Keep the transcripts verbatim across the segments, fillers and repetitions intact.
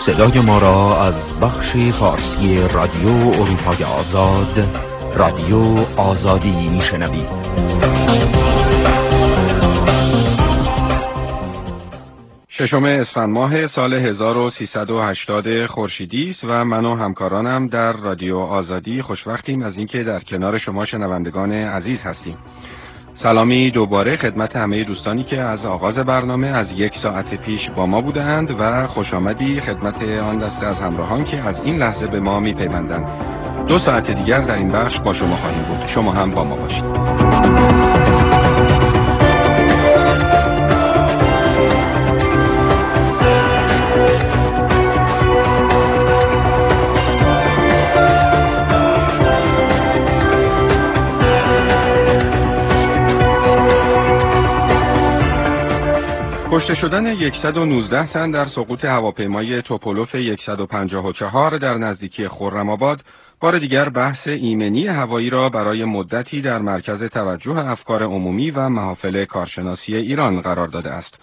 صدای ما را از بخش فارسی رادیو اروپای آزاد، رادیو آزادی میشنوید. ششم اسفند ماه سال هزار و سیصد و هشتاد خورشیدی است و من و همکارانم در رادیو آزادی خوشوقتیم از اینکه در کنار شما شنوندگان عزیز هستیم. سلامی دوباره خدمت همه دوستانی که از آغاز برنامه از یک ساعت پیش با ما بودند و خوش آمدی خدمت آن دسته از همراهان که از این لحظه به ما میپیوندند. دو ساعت دیگر در این بخش با شما خواهیم بود. شما هم با ما باشید. کشته شدن صد و نوزده تن در سقوط هواپیمای توپولوف صد و پنجاه و چهار در نزدیکی خرم‌آباد بار دیگر بحث ایمنی هوایی را برای مدتی در مرکز توجه افکار عمومی و محافل کارشناسی ایران قرار داده است.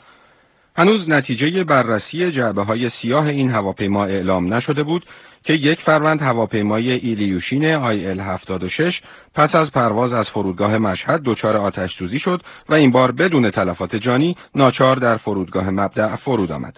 هنوز نتیجه بررسی جعبه‌های سیاه این هواپیما اعلام نشده بود که یک فروند هواپیمای ایلیوشین آی ال هفتاد و شش پس از پرواز از فرودگاه مشهد دچار آتش سوزی شد و این بار بدون تلفات جانی ناچار در فرودگاه مبدأ فرود آمد.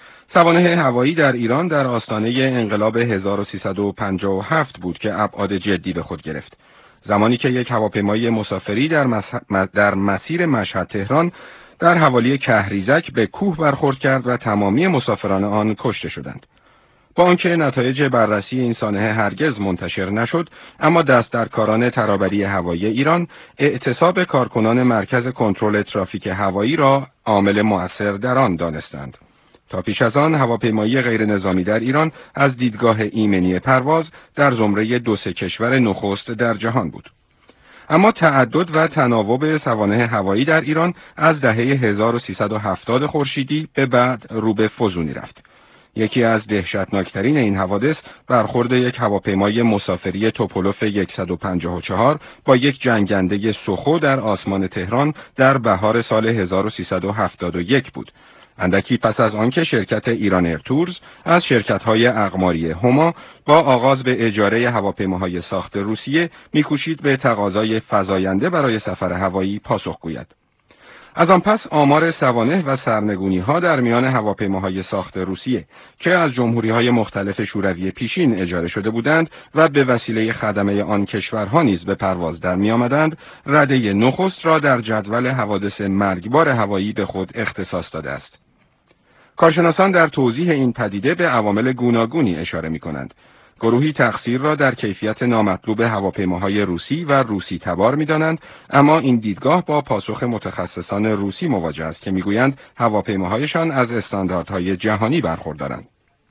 سوانح هوایی در ایران در آستانه انقلاب هزار و سیصد و پنجاه و هفت بود که ابعاد جدی به خود گرفت. زمانی که یک هواپیمای مسافری در, مس... در مسیر مشهد تهران در حوالی کهریزک به کوه برخورد کرد و تمامی مسافران آن کشته شدند. با آنکه نتایج بررسی این سانحه هرگز منتشر نشد، اما دست در کاران ترابری هوایی ایران اعتصاب کارکنان مرکز کنترل ترافیک هوایی را عامل مؤثر در آن دانستند. تا پیش از آن هواپیمایی غیر نظامی در ایران از دیدگاه ایمنی پرواز در زمره دو سه کشور نخست در جهان بود. اما تعدد و تناوب سوانح هوایی در ایران از دهه هزار و سیصد و هفتاد خورشیدی به بعد رو به فزونی رفت. یکی از دهشتناکترین این حوادث برخورد یک هواپیمای مسافری توپولوف صد و پنجاه و چهار با یک جنگنده سخو در آسمان تهران در بهار سال هزار و سیصد و هفتاد و یک بود. اندکی پس از آنکه شرکت ایران ایرتورز از شرکت‌های اقماری هما با آغاز به اجاره هواپیماهای ساخت روسیه می‌کوشید به تقاضای فزاینده برای سفر هوایی پاسخ گوید. از آن پس آمار سوانح و سرنگونی‌ها در میان هواپیماهای ساخت روسیه که از جمهوری‌های مختلف شوروی پیشین اجاره شده بودند و به وسیله خدمه آن کشورها نیز به پرواز در می‌آمدند، رده نخست را در جدول حوادث مرگبار هوایی به خود اختصاص داده است. کارشناسان در توضیح این پدیده به عوامل گوناگونی اشاره می‌کنند. گروهی تقصیر را در کیفیت نامطلوب هواپیماهای روسی و روسی تبار می‌دانند، اما این دیدگاه با پاسخ متخصصان روسی مواجه است که می‌گویند هواپیماهایشان از استانداردهای جهانی برخوردارند.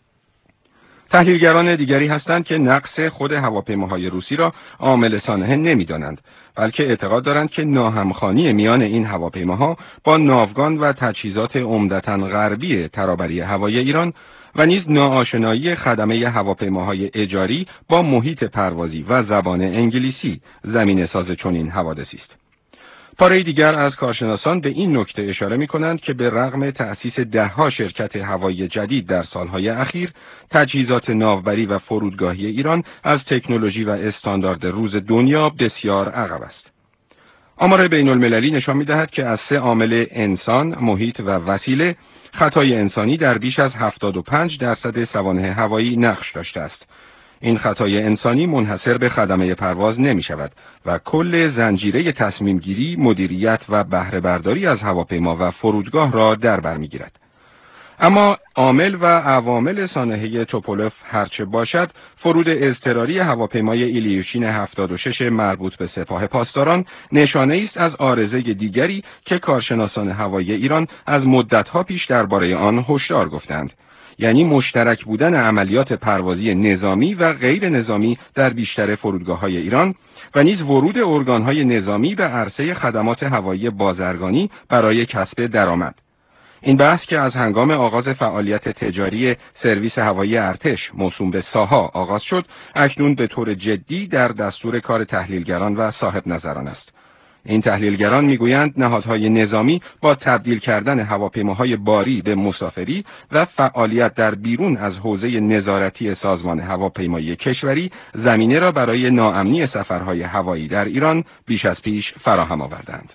تحلیلگران دیگری هستند که نقص خود هواپیماهای روسی را عامل سانحه نمی‌دانند، بلکه اعتقاد دارند که ناهمخوانی میان این هواپیماها با ناوگان و تجهیزات عمدتاً غربی ترابری هوایی ایران و نیز ناآشنایی خدمه هواپیماهای اجاری با محیط پروازی و زبان انگلیسی زمینه ساز چنین حوادثی است. پاره دیگر از کارشناسان به این نکته اشاره می‌کنند که به رغم تأسیس ده‌ها شرکت هوایی جدید در سالهای اخیر، تجهیزات ناوبری و فرودگاهی ایران از تکنولوژی و استاندارد روز دنیا بسیار عقب است. آمار بین‌المللی نشان می‌دهد که از سه عامل انسان، محیط و وسیله، خطای انسانی در بیش از هفتاد و پنج درصد سوانح هوایی نقش داشته است. این خطای انسانی منحصر به خدمه پرواز نمی شود و کل زنجیره تصمیم گیری، مدیریت و بهره برداری از هواپیما و فرودگاه را در بر می گیرد. اما عامل و عوامل سانحه توپولوف هرچه باشد، فرود اضطراری هواپیمای ایلیوشین هفتاد و شش مربوط به سپاه پاسداران نشانه است از عارضه دیگری که کارشناسان هوایی ایران از مدت‌ها پیش درباره آن هشدار گفتند. یعنی مشترک بودن عملیات پروازی نظامی و غیر نظامی در بیشتر فرودگاه‌های ایران و نیز ورود ارگان‌های نظامی به عرصه خدمات هوایی بازرگانی برای کسب درآمد. این بحث که از هنگام آغاز فعالیت تجاری سرویس هوایی ارتش موسوم به ساها آغاز شد، اکنون به طور جدی در دستور کار تحلیلگران و صاحب نظران است. این تحلیلگران میگویند نهادهای نظامی با تبدیل کردن هواپیماهای باری به مسافری و فعالیت در بیرون از حوزه نظارتی سازمان هواپیمایی کشوری زمینه را برای ناامنی سفرهای هوایی در ایران بیش از پیش فراهم آوردند.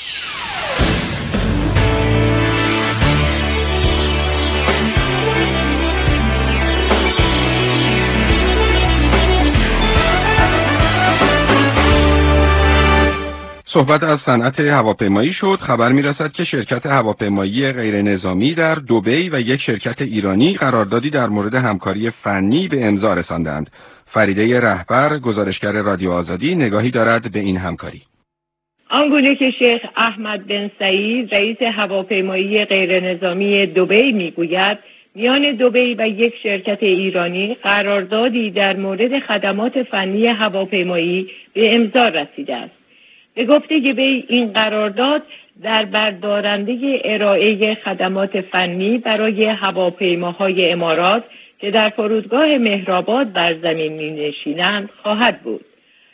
صحبت از صنعت هواپیمایی شد. خبر می‌رسد که شرکت هواپیمایی غیر نظامی در دبی و یک شرکت ایرانی قراردادی در مورد همکاری فنی به امضا رساندند. فریده رهبر، گزارشگر رادیو آزادی، نگاهی دارد به این همکاری. آنگونه که شیخ احمد بن سعید رئیس هواپیمایی غیر نظامی دبی میگوید، میان دبی و یک شرکت ایرانی قراردادی در مورد خدمات فنی هواپیمایی به امضا رسیده است. به گفته وی این قرارداد در بردارنده ارائه خدمات فنی برای هواپیماهای امارات که در فرودگاه مهرآباد بر زمین می‌نشینند خواهد بود.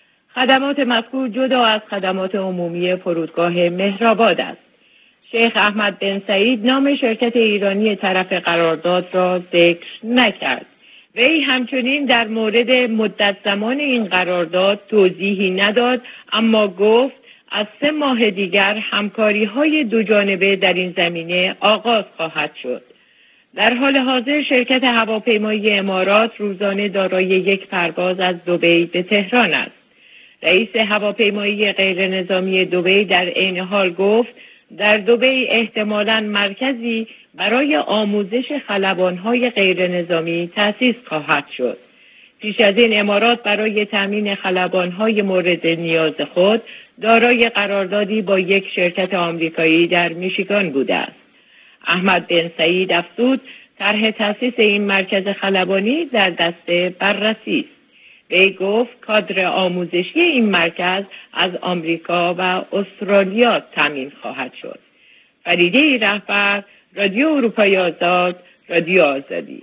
خدمات مذکور جدا از خدمات عمومی فرودگاه مهرآباد است. شیخ احمد بن سعید نام شرکت ایرانی طرف قرارداد را ذکر نکرد. وی همچنین در مورد مدت زمان این قرارداد توضیحی نداد، اما گفت از سه ماه دیگر همکاری‌های دو جانبه در این زمینه آغاز خواهد شد. در حال حاضر شرکت هواپیمایی امارات روزانه دارای یک پرواز از دبی به تهران است. رئیس هواپیمایی غیر نظامی دبی در عین حال گفت در دبی احتمالاً مرکزی برای آموزش خلبان‌های غیر نظامی تأسیس خواهد شد. پیش از این امارات برای تامین خلبان‌های مورد نیاز خود دارای قراردادی با یک شرکت آمریکایی در میشیگان بوده است. احمد بن سعید افزود طرح تأسیس این مرکز خلبانی در دست بررسی است. وی گفت کادر آموزشی این مرکز از آمریکا و استرالیا تامین خواهد شد. فریده رهبر، رادیو اروپای آزاد، رادیو آزادی.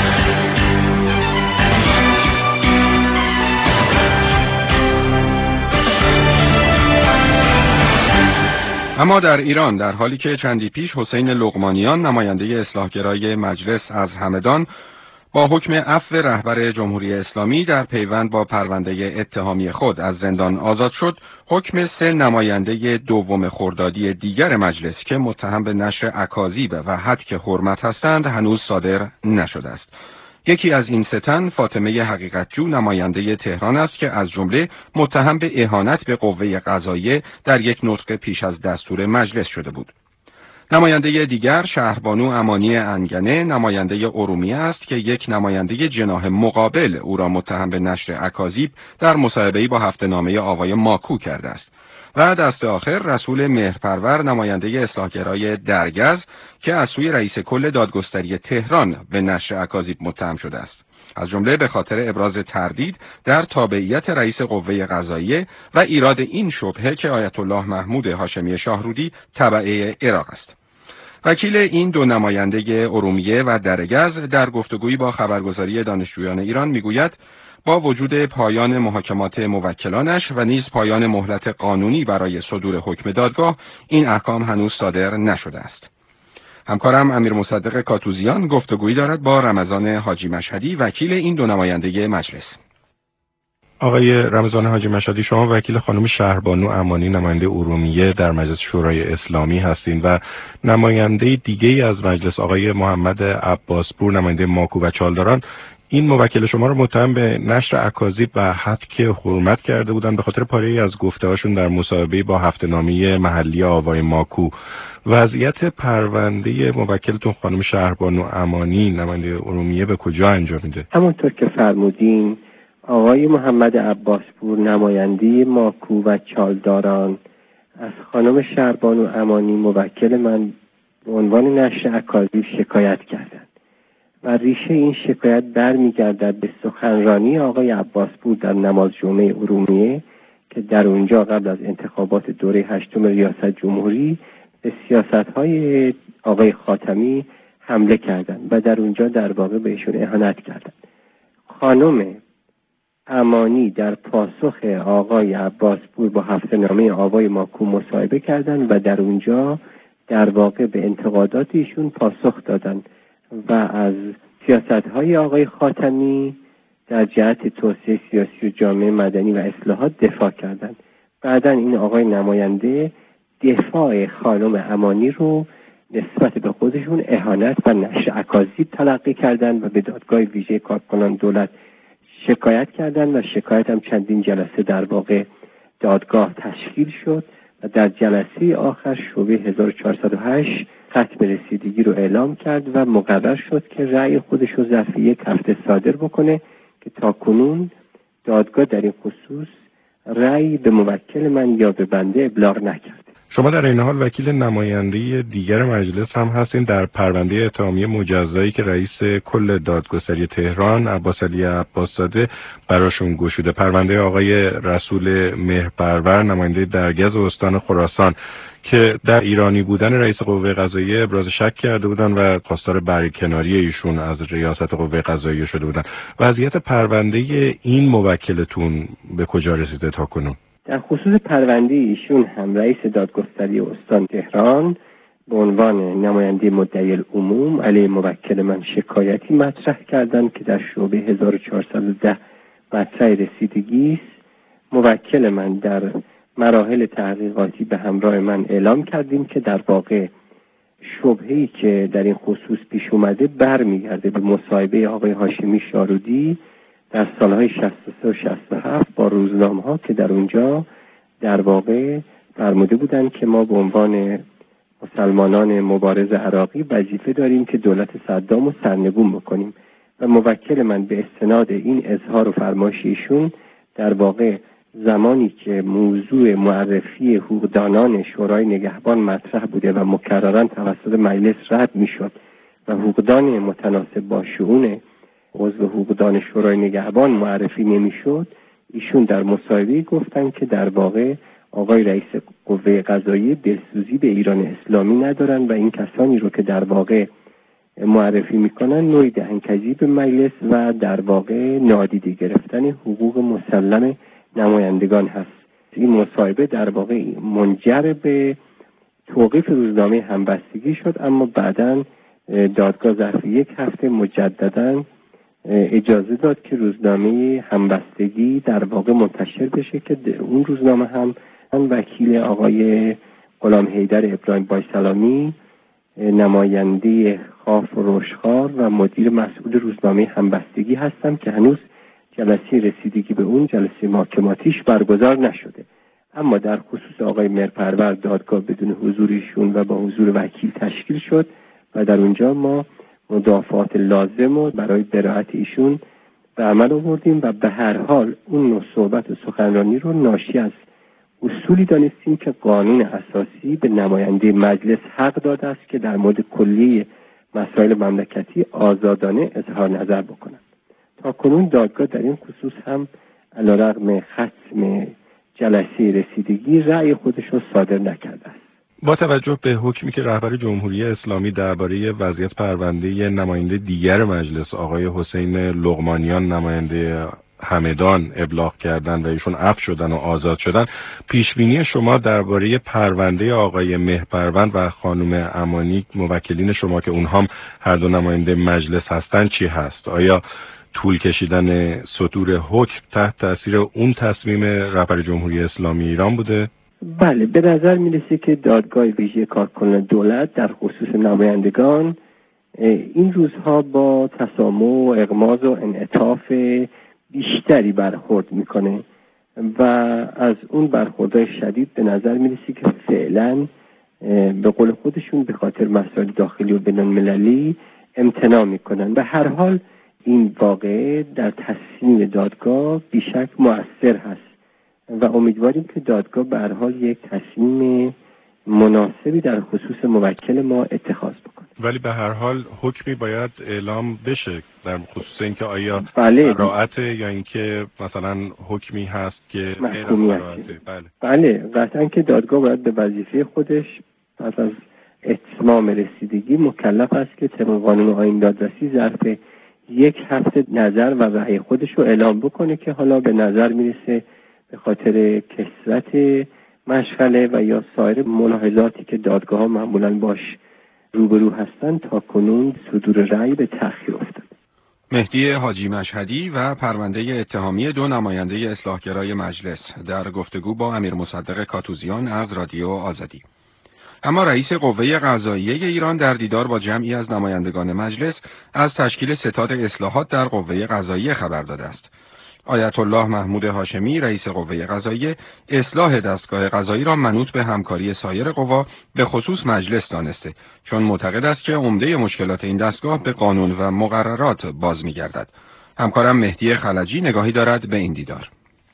اما در ایران در حالی که چندی پیش حسین لقمانیان نماینده اصلاحگرای مجلس از همدان با حکم عفو رهبر جمهوری اسلامی در پیوند با پرونده اتهامی خود از زندان آزاد شد، حکم سه نماینده دوم خردادی دیگر مجلس که متهم به نشر اکاذیب و هتک حرمت هستند هنوز صادر نشده است. یکی از این سه تن فاطمه حقیقتجو نماینده تهران است که از جمله متهم به اهانت به قوه قضاییه در یک نطق پیش از دستور مجلس شده بود. نماینده دیگر شهربانو امانی انگنه نماینده ارومیه است که یک نماینده جناح مقابل او را متهم به نشر اکاذیب در مصاحبه‌ای با هفته‌نامه آوای ماکو کرده است. و دست آخر رسول مهرپرور نماینده اصلاحگرای درگز که از سوی رئیس کل دادگستری تهران به نشر اکاذیب متهم شده است، از جمله به خاطر ابراز تردید در تابعیت رئیس قوه قضاییه و ایراد این شبهه که آیت الله محمود هاشمی شاهرودی تبع عراق است. وکیل این دو نماینده ارومیه و درگز در گفتگویی با خبرگزاری دانشجویان ایران میگوید با وجود پایان محاکمات موکلانش و نیز پایان مهلت قانونی برای صدور حکم دادگاه این احکام هنوز صادر نشده است. همکارم امیر مصدق کاتوزیان گفتگویی دارد با رمضان حاجی مشهدی وکیل این دو نماینده مجلس. آقای رمضان حاجی مشهدی، شما وکیل خانم شهربانو امانی نماینده ارومیه در مجلس شورای اسلامی هستین و نماینده دیگه از مجلس آقای محمد عباسپور نماینده ماکو و چالداران این موکل شما رو متهم به نشر اکاذیب و هتک حرمت کرده بودن به خاطر پاره‌ای از گفته‌هاشون در مصاحبه با هفته‌نامه محلی آوای ماکو. وضعیت پرونده موکلتون خانم شهربانو امانی نماینده ارومیه به کجا انجام میده؟ همونطور که فرمودین آقای محمد عباسپور نماینده ماکو و چالداران از خانم شهربانو امانی موکل من به عنوان نشر اکاذیب شکایت کردند و ریشه این شکایت برمیگردد به سخنرانی آقای عباسپور در نماز جمعه ارومیه که در اونجا قبل از انتخابات دوره هشتم ریاست جمهوری به سیاست‌های آقای خاتمی حمله کردند و در اونجا در واقع بهشون اهانت کردند. خانم امانی در پاسخ آقای عباسپور با هفته‌نامه آوای ماکو مصاحبه کردند و در اونجا در واقع به انتقادات ایشون پاسخ دادند و از سیاست‌های آقای خاتمی در جهت توسعه سیاسی و جامعه مدنی و اصلاحات دفاع کردند. بعداً این آقای نماینده دفاع خانم امانی رو نسبت به خودشون اهانت و نشر اکاذیب تلقی کردند و به دادگاه ویژه کارکنان دولت شکایت کردند و شکایت هم چندین جلسه در واقع دادگاه تشکیل شد و در جلسه آخر شعبه هزار و چهارصد و هشت ختم رسیدگی رو اعلام کرد و مقرر شد که رأی خودش رو ظرف یک هفته صادر بکنه که تاکنون دادگاه در این خصوص رأی به موکل من یا به بنده ابلاغ نکرد. شما در این حال وکیل نماینده دیگر مجلس هم هستین در پرونده اتهامی مجزایی که رئیس کل دادگستری تهران عباسعلی عباسزاده براشون گشوده. پرونده آقای رسول مهرپرور نماینده درگز استان خراسان که در ایرانی بودن رئیس قوه قضاییه ابراز شک کرده بودن و خواستار برکناری ایشون از ریاست قوه قضاییه شده بودن. وضعیت پرونده این موکلتون به کجا رسیده تاکنون؟ در خصوص پرونده ایشون هم رئیس دادگستری استان تهران به عنوان نماینده مدعی العموم علیه موکل من شکایتی مطرح کردند که در شعبه هزار و چهارصد و ده مطرح رسیدگی است. موکل من در مراحل تحقیقاتی به همراه من اعلام کردیم که در واقع شبهه‌ای که در این خصوص پیش اومده برمیگرده به مصاحبه آقای هاشمی شارودی در سالهای شصت و سه و شصت و هفت با روزنامه‌ها که در اونجا در واقع فرموده بودند که ما به عنوان مسلمانان مبارز عراقی وظیفه داریم که دولت صدام رو سرنگون بکنیم و موکل من به استناد این اظهار و فرمایش ایشون در واقع زمانی که موضوع معرفی حقوقدانان شورای نگهبان مطرح بوده و مکرراً توسط مجلس رد میشد و حقوقدان متناسب با شؤون عضو حقوقدان شورای نگهبان معرفی نمیشد، ایشون در مصاحبه گفتن که در واقع آقای رئیس قوه قضاییه دلسوزی به ایران اسلامی ندارن و این کسانی رو که در واقع معرفی میکنن نوعی دهنکجی به مجلس و در واقع نادیده گرفتن حقوق مسلم نمایندگان هست. این مصاحبه در واقع منجر به توقیف روزنامه همبستگی شد، اما بعداً دادگاه ظرف یک هفته مجدداً اجازه داد که روزنامه همبستگی در واقع منتشر بشه که اون روزنامه هم وکیل آقای غلام حیدر ابراهیم بایسلامی نماینده خاف و روشخار و مدیر مسئول روزنامه همبستگی هستم که هنوز جلسه رسیدگی به اون جلسه محاکماتیش برگزار نشده. اما در خصوص آقای مهرپرور دادگاه بدون حضورشون و با حضور وکیل تشکیل شد و در اونجا ما مدافعات لازم رو برای براءت ایشون به عمل آوردیم و به هر حال اون نوع صحبت و سخنرانی رو ناشی از اصولی دانستیم که قانون اساسی به نماینده مجلس حق داده است که در مورد کلی مسائل مملکتی آزادانه اظهار نظر بکنند. تا کنون دادگاه در این خصوص هم علیرغم ختم جلسه رسیدگی رأی خودش رو صادر نکرده است. با توجه به حکمی که رهبر جمهوری اسلامی درباره وضعیت پرونده نماینده دیگر مجلس آقای حسین لقمانیان نماینده همدان ابلاغ کردن و ایشون عفو شدن و آزاد شدن، پیشبینی شما درباره پرونده آقای مهرپرور و خانم امانی موکلین شما که اونها هم هر دو نماینده مجلس هستن چی هست؟ آیا طول کشیدن صدور حکم تحت تاثیر اون تصمیم رهبر جمهوری اسلامی ایران بوده؟ بله، به نظر میرسه که دادگاه ویژه کارکنان دولت در خصوص نمایندگان این روزها با تسامح و اغماض و انعطاف بیشتری برخورد میکنه و از اون برخوردهای شدید به نظر میرسه که فعلا به قول خودشون به خاطر مسائل داخلی و بین‌المللی امتناع میکنن. به هر حال این واقعه در تصمیم دادگاه بیشک مؤثر هست و امیدواریم که دادگاه به هر حال یک تصمیم مناسبی در خصوص موکل ما اتخاذ بکنه. ولی به هر حال حکمی باید اعلام بشه در خصوص اینکه آیا بله براءت یا اینکه مثلا حکمی هست که محکومیت. بله بله قطعا که دادگاه باید به وظیفه خودش پس از اتمام رسیدگی مکلف است که طبق قانون آیین دادرسی ظرف یک هفته نظر و رأی خودش رو اعلام بکنه که حالا به نظر میرسه به خاطر کثرت مشغله و یا سایر ملاحظاتی که دادگاه ها معمولاً باش روبرو هستن تا کنون صدور رأی به تأخیر افتاد. مهدی حاجی مشهدی و پرونده اتهامی دو نماینده اصلاحگرای مجلس در گفتگو با امیر مصدق کاتوزیان از رادیو آزادی. اما رئیس قوه قضاییه ایران در دیدار با جمعی از نمایندگان مجلس از تشکیل ستاد اصلاحات در قوه قضاییه خبر داده است. آیت الله محمود هاشمی رئیس قوه قضاییه اصلاح دستگاه قضایی را منوط به همکاری سایر قوا به خصوص مجلس دانسته، چون معتقد است که عمده مشکلات این دستگاه به قانون و مقررات باز می‌گردد. همکارم مهدی خلجی نگاهی دارد به این دیدار.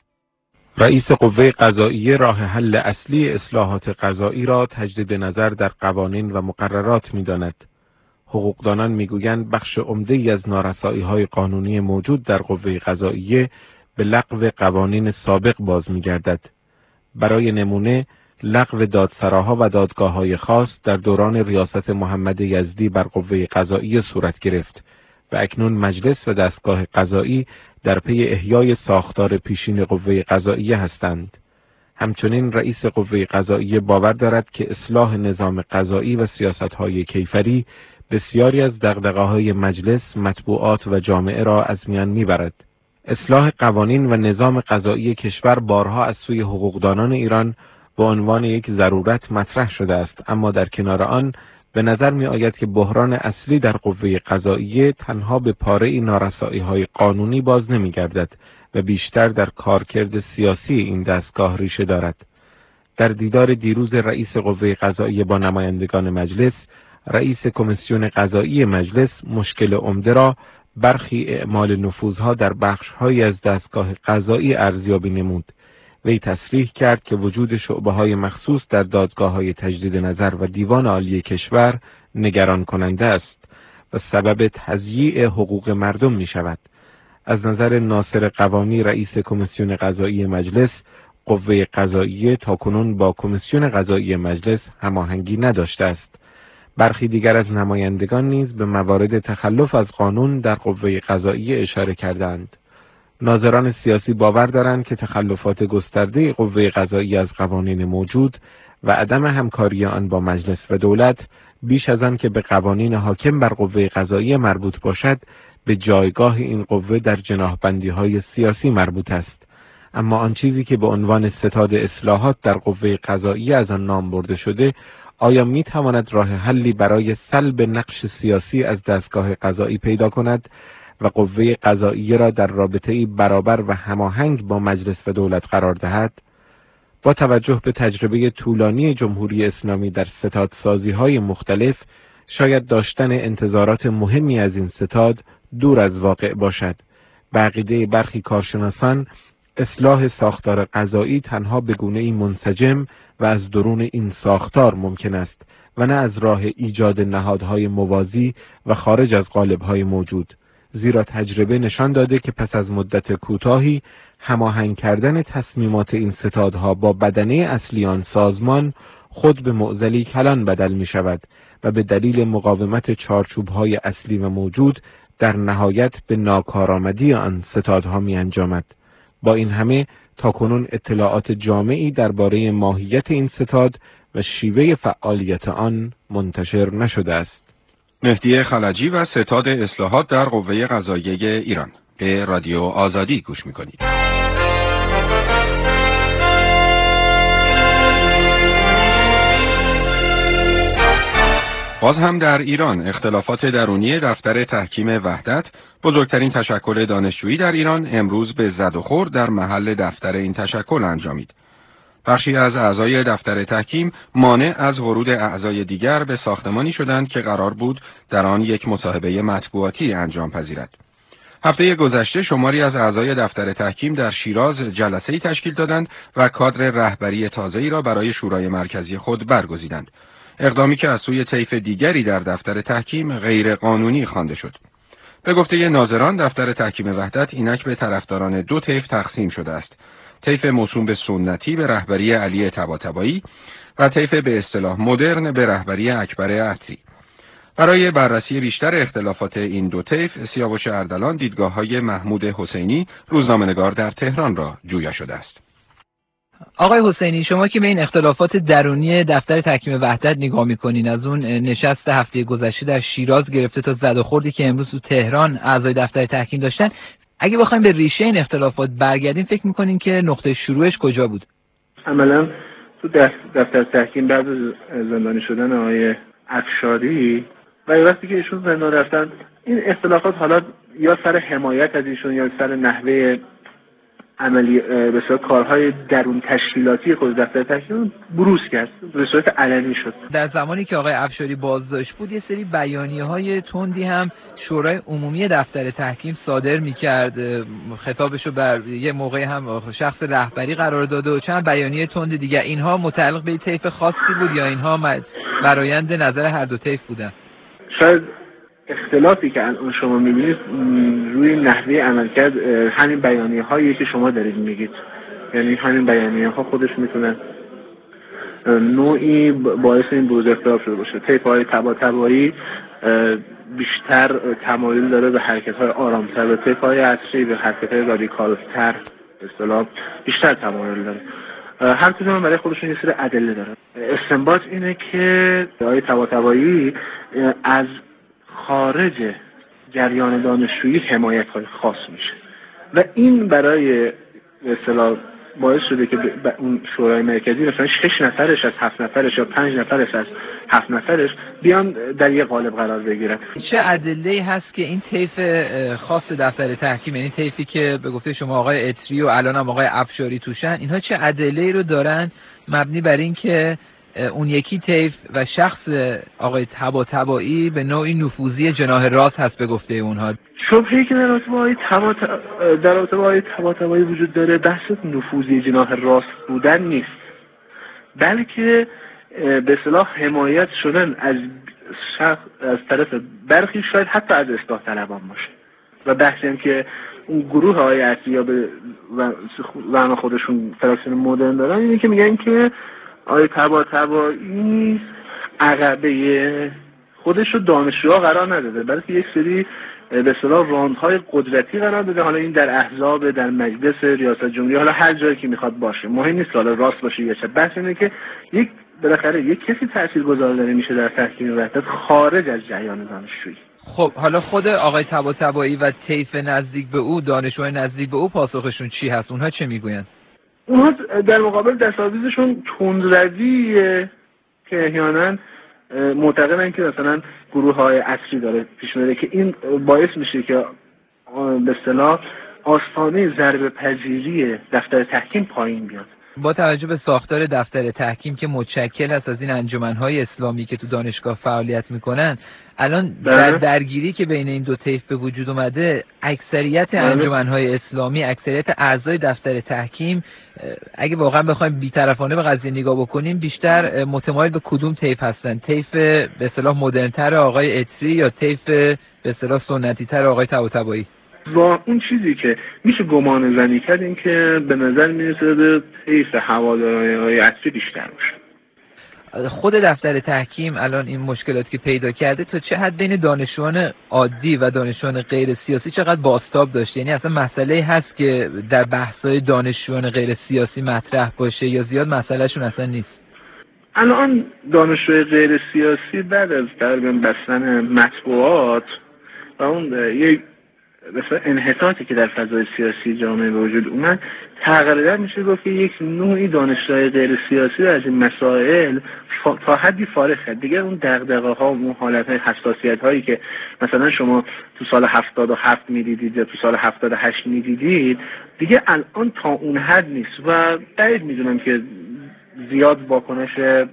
رئیس قوه قضاییه راه حل اصلی اصلاحات قضایی را تجدید نظر در قوانین و مقررات می‌داند. حقوقدانان میگویند بخش عمده‌ای از نارسایی‌های قانونی موجود در قوه قضاییه به لغو قوانین سابق باز می‌گردد. برای نمونه لغو دادسراها و دادگاه‌های خاص در دوران ریاست محمد یزدی بر قوه قضاییه صورت گرفت و اکنون مجلس و دستگاه قضایی در پی احیای ساختار پیشین قوه قضاییه هستند. همچنین رئیس قوه قضاییه باور دارد که اصلاح نظام قضایی و سیاست‌های کیفری بسیاری از دغدغه‌های مجلس، مطبوعات و جامعه را از میان میبرد. اصلاح قوانین و نظام قضایی کشور بارها از سوی حقوقدانان ایران به عنوان یک ضرورت مطرح شده است، اما در کنار آن به نظر می آید که بحران اصلی در قوه قضاییه تنها به پاره نارسایی‌های قانونی باز نمی گردد و بیشتر در کارکرد سیاسی این دستگاه ریشه دارد. در دیدار دیروز رئیس قوه قضاییه با نمایندگان مجلس، رئیس کمیسیون قضایی مجلس مشکل عمده را برخی اعمال نفوذها در بخش‌هایی از دستگاه قضایی ارزیابی نمود. وی تصریح کرد که وجود شعبه‌های مخصوص در دادگاه‌های تجدید نظر و دیوان عالی کشور نگران کننده است و سبب تضییع حقوق مردم می‌شود. از نظر ناصر قوامی رئیس کمیسیون قضایی مجلس، قوه قضاییه تاکنون با کمیسیون قضایی مجلس هماهنگی نداشته است. برخی دیگر از نمایندگان نیز به موارد تخلف از قانون در قوه قضاییه اشاره کردند. ناظران سیاسی باور دارند که تخلفات گسترده قوه قضاییه از قوانین موجود و عدم همکاری آن با مجلس و دولت بیش از آن که به قوانین حاکم بر قوه قضاییه مربوط باشد، به جایگاه این قوه در جناحبندی‌های سیاسی مربوط است. اما آن چیزی که به عنوان ستاد اصلاحات در قوه قضاییه از آن نام برده شده، آیا می تواند راه حلی برای سلب نقش سیاسی از دستگاه قضایی پیدا کند و قوه قضاییه را در رابطه‌ای برابر و هماهنگ با مجلس و دولت قرار دهد؟ با توجه به تجربه طولانی جمهوری اسلامی در ستادسازی‌های مختلف، شاید داشتن انتظارات مهمی از این ستاد دور از واقع باشد. به عقیده برخی کارشناسان، اصلاح ساختار قضایی تنها به گونه‌ای منسجم و از درون این ساختار ممکن است و نه از راه ایجاد نهادهای موازی و خارج از قالب‌های موجود، زیرا تجربه نشان داده که پس از مدت کوتاهی هماهنگ کردن تصمیمات این ستادها با بدنه اصلی آن سازمان خود به معضلی کلان بدل می شود و به دلیل مقاومت چارچوب‌های اصلی و موجود در نهایت به ناکارآمدی آن ستادها می انجامد. با این همه تاکنون اطلاعات جامعی درباره ماهیت این ستاد و شیوه فعالیت آن منتشر نشده است. مهدی خلجی و ستاد اصلاحات در قوه قضاییه ایران. به رادیو آزادی گوش می‌کنید. باز هم در ایران اختلافات درونی دفتر تحکیم وحدت، بزرگترین تشکل دانشجویی در ایران، امروز به زد و خورد در محل دفتر این تشکل انجامید. بخشی از اعضای دفتر تحکیم مانع از ورود اعضای دیگر به ساختمانی شدند که قرار بود در آن یک مصاحبه مطبوعاتی انجام پذیرد. هفته گذشته شماری از اعضای دفتر تحکیم در شیراز جلسه‌ای تشکیل دادند و کادر رهبری تازه‌ای را برای شورای مرکزی خود برگزیدند. اقدامی که از سوی طیف دیگری در دفتر تحکیم غیر قانونی خوانده شد. به گفته ناظران، دفتر تحکیم وحدت اینک به طرفداران دو طیف تقسیم شده است. طیف موسوم به سنتی به رهبری علی طباطبایی و طیف به اصطلاح مدرن به رهبری اکبر عطری. برای بررسی بیشتر اختلافات این دو طیف، سیاوش اردلان دیدگاه‌های محمود حسینی، روزنامه‌نگار در تهران را جویا شده است. آقای حسینی، شما که به این اختلافات درونی دفتر تحکیم وحدت نگاه می‌کنین، از اون نشست هفته گذشته در شیراز گرفته تا زد و خوردی که امروز تو تهران اعضای دفتر تحکیم داشتن، اگه بخوایم به ریشه این اختلافات برگردیم، فکر می‌کنین که نقطه شروعش کجا بود؟ عملاً تو دفتر تحکیم بعد از زندانی شدن آقای افشاری و وقتی که ایشون زندان رفتن، این اختلافات حالا یا سر حمایت از ایشون یا سر نحوه عملی بسیار کارهای درون تشکیلاتی خود دفتر تحکیم بروز کرد، به صورت علنی شد. در زمانی که آقای افشاری بازداشت بود، یه سری بیانیه‌های تندی هم شورای عمومی دفتر تحکیم صادر می‌کرد، خطابشو بر یه موقع هم شخص رهبری قرار داده و چند بیانیه تند دیگه. اینها متعلق به طیف خاصی بود یا اینها برآیند نظر هر دو طیف بودن؟ شاید اختلافی که الان شما می‌بینید روی نحوه عملکرد همین بیانیه‌هایی که شما دارید میگید، یعنی همین بیانیه‌ها خودش میتونه نوعی باعث این بروز اختلاف شده باشه. طیف‌های طباطبایی بیشتر تمایل داره به حرکت‌های آرام‌تر و طیف‌های عصری به حرکت‌های رادیکال‌تر به اصطلاح بیشتر تمایل داره. هر کدوم برای خودشون یه سری ادله داره. استنباط اینه که آقای طباطبایی از خارج جریان دانشجویی حمایت‌های خاص میشه و این برای به اصطلاح باعث شده که اون شورای مرکزی مثلا شش نفرش از هفت نفرش یا پنج نفرش از هفت نفرش بیان در یه قالب قرار بگیرن. چه ادله‌ای هست که این طیف خاص دفتر تحکیم، یعنی طیفی که به گفته شما آقای اتری و الان هم آقای افشاری توشن، اینها چه ادله‌ای رو دارن مبنی بر این که اون یکی طیف و شخص آقای طباطبایی به نوعی نفوذی جناح راست هست به گفته اونها؟ شبهه‌ای که در رابطه با آقای طباطبایی در رابطه با آقای طباطبایی وجود داره بحث نفوذی جناح راست بودن نیست، بلکه به اصطلاح حمایت شدن از شخص از طرف برخی، شاید حتی از اصلاح طلبان باشه و بحثی هم که اون گروه های اصلی به و خودشون فراکسیون مدرن دارن اینه که میگن که آقای طباطبایی عقبه خودش رو دانشجوها قرار نداده، بلکه یک سری به اصطلاح راندهای قدرتی قرار داده. حالا این در احزاب، در مجلس ریاست جمهوری، حالا هر جایی که میخواد باشه، مهم نیست حالا راست باشه یا چپ. بحث اینه که یک بالاخره یک کسی تاثیرگذار داره میشه در تحکیم وحدت خارج از جریان دانشجویی. خب حالا خود آقای طباطبایی و طیف نزدیک به او، دانشجوهای نزدیک به او، پاسخشون چی هست؟ اونها چه میگویند؟ اونها در مقابل دستاویزشون تندرویه که احیانا معتقدن که مثلا گروه های اصلی داره پیش میره که این باعث میشه که به اصطلاح آستانه ضربه پذیری دفتر تحکیم پایین بیاد. با توجه به ساختار دفتر تحکیم که متشکل است از این انجمن‌های اسلامی که تو دانشگاه فعالیت میکنن، الان در درگیری که بین این دو طیف به وجود اومده، اکثریت انجمن‌های اسلامی، اکثریت اعضای دفتر تحکیم، اگه واقعا بخوایم بی‌طرفانه به قضیه نگاه بکنیم، بیشتر متمایل به کدوم طیف هستن؟ طیف به اصطلاح مدرن‌تر آقای اتری یا طیف به اصطلاح سنتی‌تر آقای طباطبایی؟ با اون چیزی که میشه گمان زنی کرد این که به نظر میرسه به طیف هوادارهای اصلی بیشتر باشه. خود دفتر تحکیم الان این مشکلاتی که پیدا کرده تا چه حد بین دانشجویان عادی و دانشجویان غیر سیاسی چقدر بازتاب داشته؟ یعنی اصلا مسئله هست که در بحث‌های دانشجویان غیر سیاسی مطرح باشه یا زیاد مسئلهشون اصلا نیست؟ الان دانشجوی غیر سیاسی بعد از تقریبا بستن مطبوعات و اون یک مثلا انحطاطی که در فضای سیاسی جامعه به وجود اومد، تقریبا میشه گفت که یک نوعی دانشجوی غیر سیاسی از این مسائل تا حدی فارغ شد. دیگه اون دغدغه‌ها و اون حالت‌های حساسیت‌هایی که مثلا شما تو سال هفتاد و هفت می‌دیدید یا تو سال هفتاد و هشت می‌دیدید، دیگه الان تا اون حد نیست و بعید می‌دونم که زیاد واکنش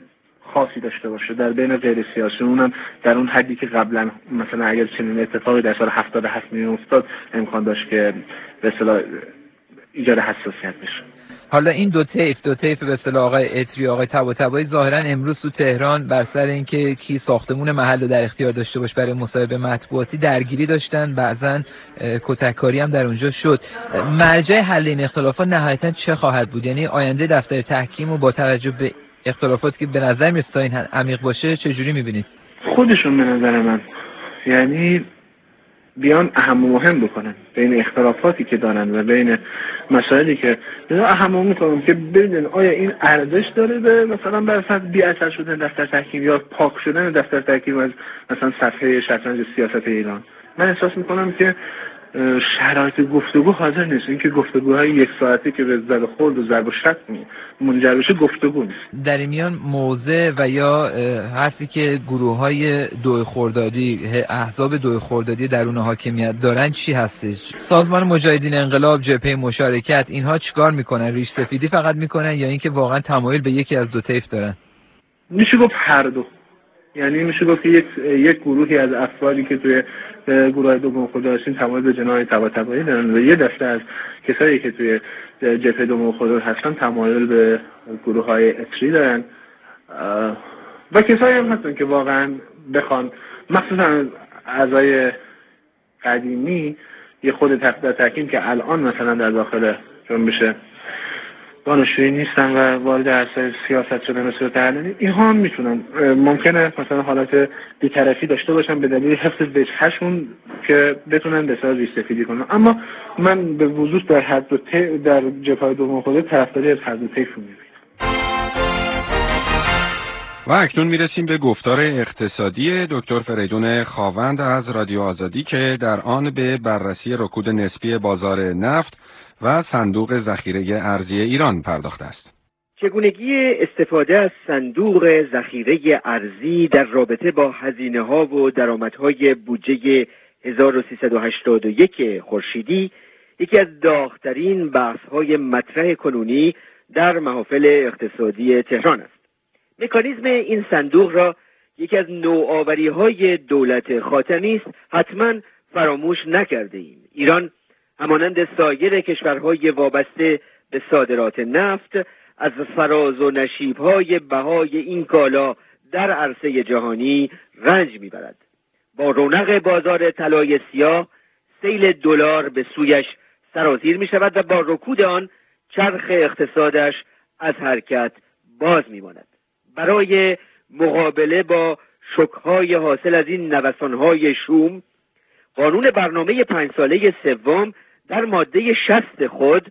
خاصی داشته باشه در بین غیر سیاسی، اونم در اون حدی که قبلا مثلا اگر چنین اتفاقی در سال هفتاد و هفت میافتاد امکان داشت که به اصطلاح ایجاد حساسیت بشه. حالا این دو طیف دو طیف به اصطلاح آقای اتری آقای طباطبایی ظاهرا امروز تو تهران بر سر اینکه کی ساختمون محل رو در اختیار داشته باشه برای مصاحبه مطبوعاتی درگیری داشتن، بعضا کتککاری هم در اونجا شد. مرجع حل این اختلافات نهایتا چه خواهد بود؟ یعنی آینده دفتر تحکیم رو با توجه به اختلافاتی که به نظر میاد تا این عمیق باشه چه جوری می‌بینید؟ خودشون به نظر من یعنی بیان اهم و مهم بکنن بین اختلافاتی که دارن و بین مسائلی که اهم و میکنم که ببینن آیا این ارزش داره به مثلا بر اساس بی اثر شدن دفتر تحکیم یا پاک شدن دفتر تحکیم از مثلا صفحه شطرنج سیاست ایران. من احساس میکنم که شرایط گفتگو حاضر نیست. اینکه گفتگوهای یک ساعتی که به زد خورد و ضرب و شتم منجر بشه گفتگو نیست. در این میان موضع و یا حرفی که گروه‌های دوی خردادی، احزاب دوی خردادی درون حاکمیت دارن چی هستش؟ سازمان مجاهدین انقلاب، جبهه مشارکت، اینها چیکار میکنن؟ ریش سفیدی فقط میکنن یا اینکه واقعا تمایل به یکی از دو طیف دارن؟ میشه گفت هر دو. یعنی میشه گفت که یک یک گروهی از افرادی که توی گروه دوم خدا هستن تمایل به جناح طباطبایی دارن و یه دسته از کسایی که توی جبهه دوم خدا هستن تمایل به گروه‌های اتری دارن و کسایی هم هستن که واقعا بخوان مخصوصا اعضای قدیمی یه خود تفدیل تحکیم که الان مثلا در داخل جنبش دانشجویی نیستن و وارد عرصه سیاست شدن به صورت علنی، اینها هم میتونن ممکنه مثلا حالت بی‌طرفی داشته باشن به دلیل حفظ وجهشون که بتونن بسیار ریش سفیدی کنن. اما من به وضوح در هر دو در جبهه دوم خود طرفداری از هر دو طیف میبینم. و اکنون میرسیم به گفتار اقتصادی دکتر فریدون خاوند از رادیو آزادی که در آن به بررسی رکود نسبی بازار نفت و صندوق ذخیره ارزی ایران پرداخته است. چگونگی استفاده از صندوق ذخیره ارزی در رابطه با هزینه‌ها و درآمدهای بودجه هزار و سیصد و هشتاد و یک خورشیدی یکی از داغ‌ترین بحث‌های مطرح کنونی در محافل اقتصادی تهران است. مکانیزم این صندوق را یکی از نوآوری‌های دولت خاتمی است حتما فراموش نکرده ایم. ایران همانند سایر کشورهای وابسته به صادرات نفت از فراز و نشیب‌های بهای این کالا در عرصه جهانی رنج می‌برد. با رونق بازار طلای سیاه سیل دلار به سویش سرازیر می‌شود و با رکود آن چرخ اقتصادش از حرکت باز می‌ماند. برای مقابله با شوک‌های حاصل از این نوسان‌های شوم، قانون برنامه پنج ساله سوم در ماده شصت خود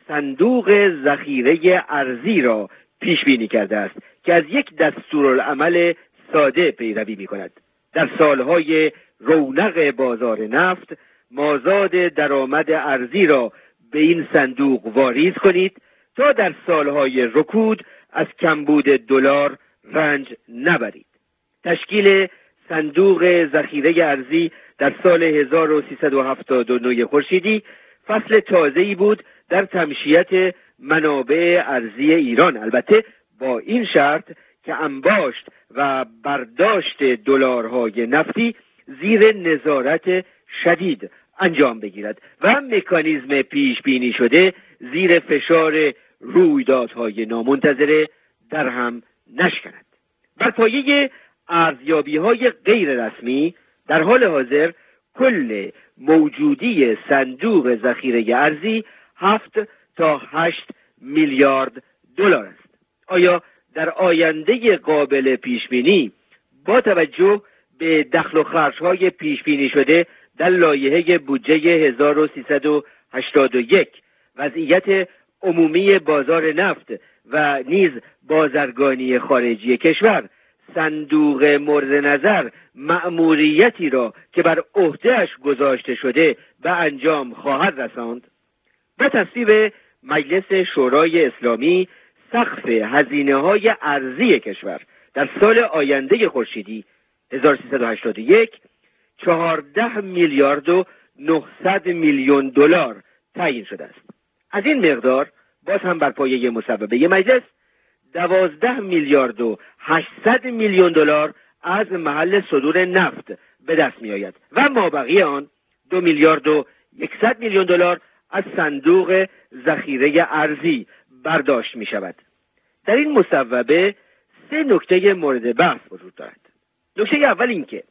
صندوق ذخیره ارزی را پیش بینی کرده است که از یک دستورالعمل ساده پیروی می‌کند. در سالهای رونق بازار نفت مازاد درآمد ارزی را به این صندوق واریز کنید تا در سالهای رکود از کمبود دلار رنج نبرید. تشکیل صندوق ذخیره ارزی در سال هزار و سیصد و هفتاد و نه خورشیدی فصل تازه‌ای بود در تمشیت منابع ارزی ایران، البته با این شرط که انباشت و برداشت دلارهای نفتی زیر نظارت شدید انجام بگیرد و مکانیزم پیش بینی شده زیر فشار رویدادهای نامنتظره در هم نشکند. بر پایه ارزیابی‌های غیر رسمی در حال حاضر کل موجودی صندوق ذخیره ارزی هفت تا هشت میلیارد دلار است. آیا در آینده قابل پیش بینی با توجه به دخل و خرج‌های پیش بینی شده در لایحه بودجه هزار و سیصد و هشتاد و یک وضعیت عمومی بازار نفت و نیز بازرگانی خارجی کشور صندوق مورد نظر مأموریتی را که بر عهده‌اش گذاشته شده به انجام خواهد رساند؟ با تصویب مجلس شورای اسلامی سقف هزینه‌های ارزی کشور در سال آینده خورشیدی هزار و سیصد و هشتاد و یک چهارده میلیارد و نهصد میلیون دلار تعیین شده است. از این مقدار باز هم بر پایه مصوبه مجلس دوازده میلیارد و هشتصد میلیون دلار از محل صدور نفت به دست می آید و مابقی آن دو میلیارد و یکصد میلیون دلار از صندوق ذخیره ارزی برداشت می شود. در این مصوبه سه نکته مورد بحث وجود دارد. نکته اول این که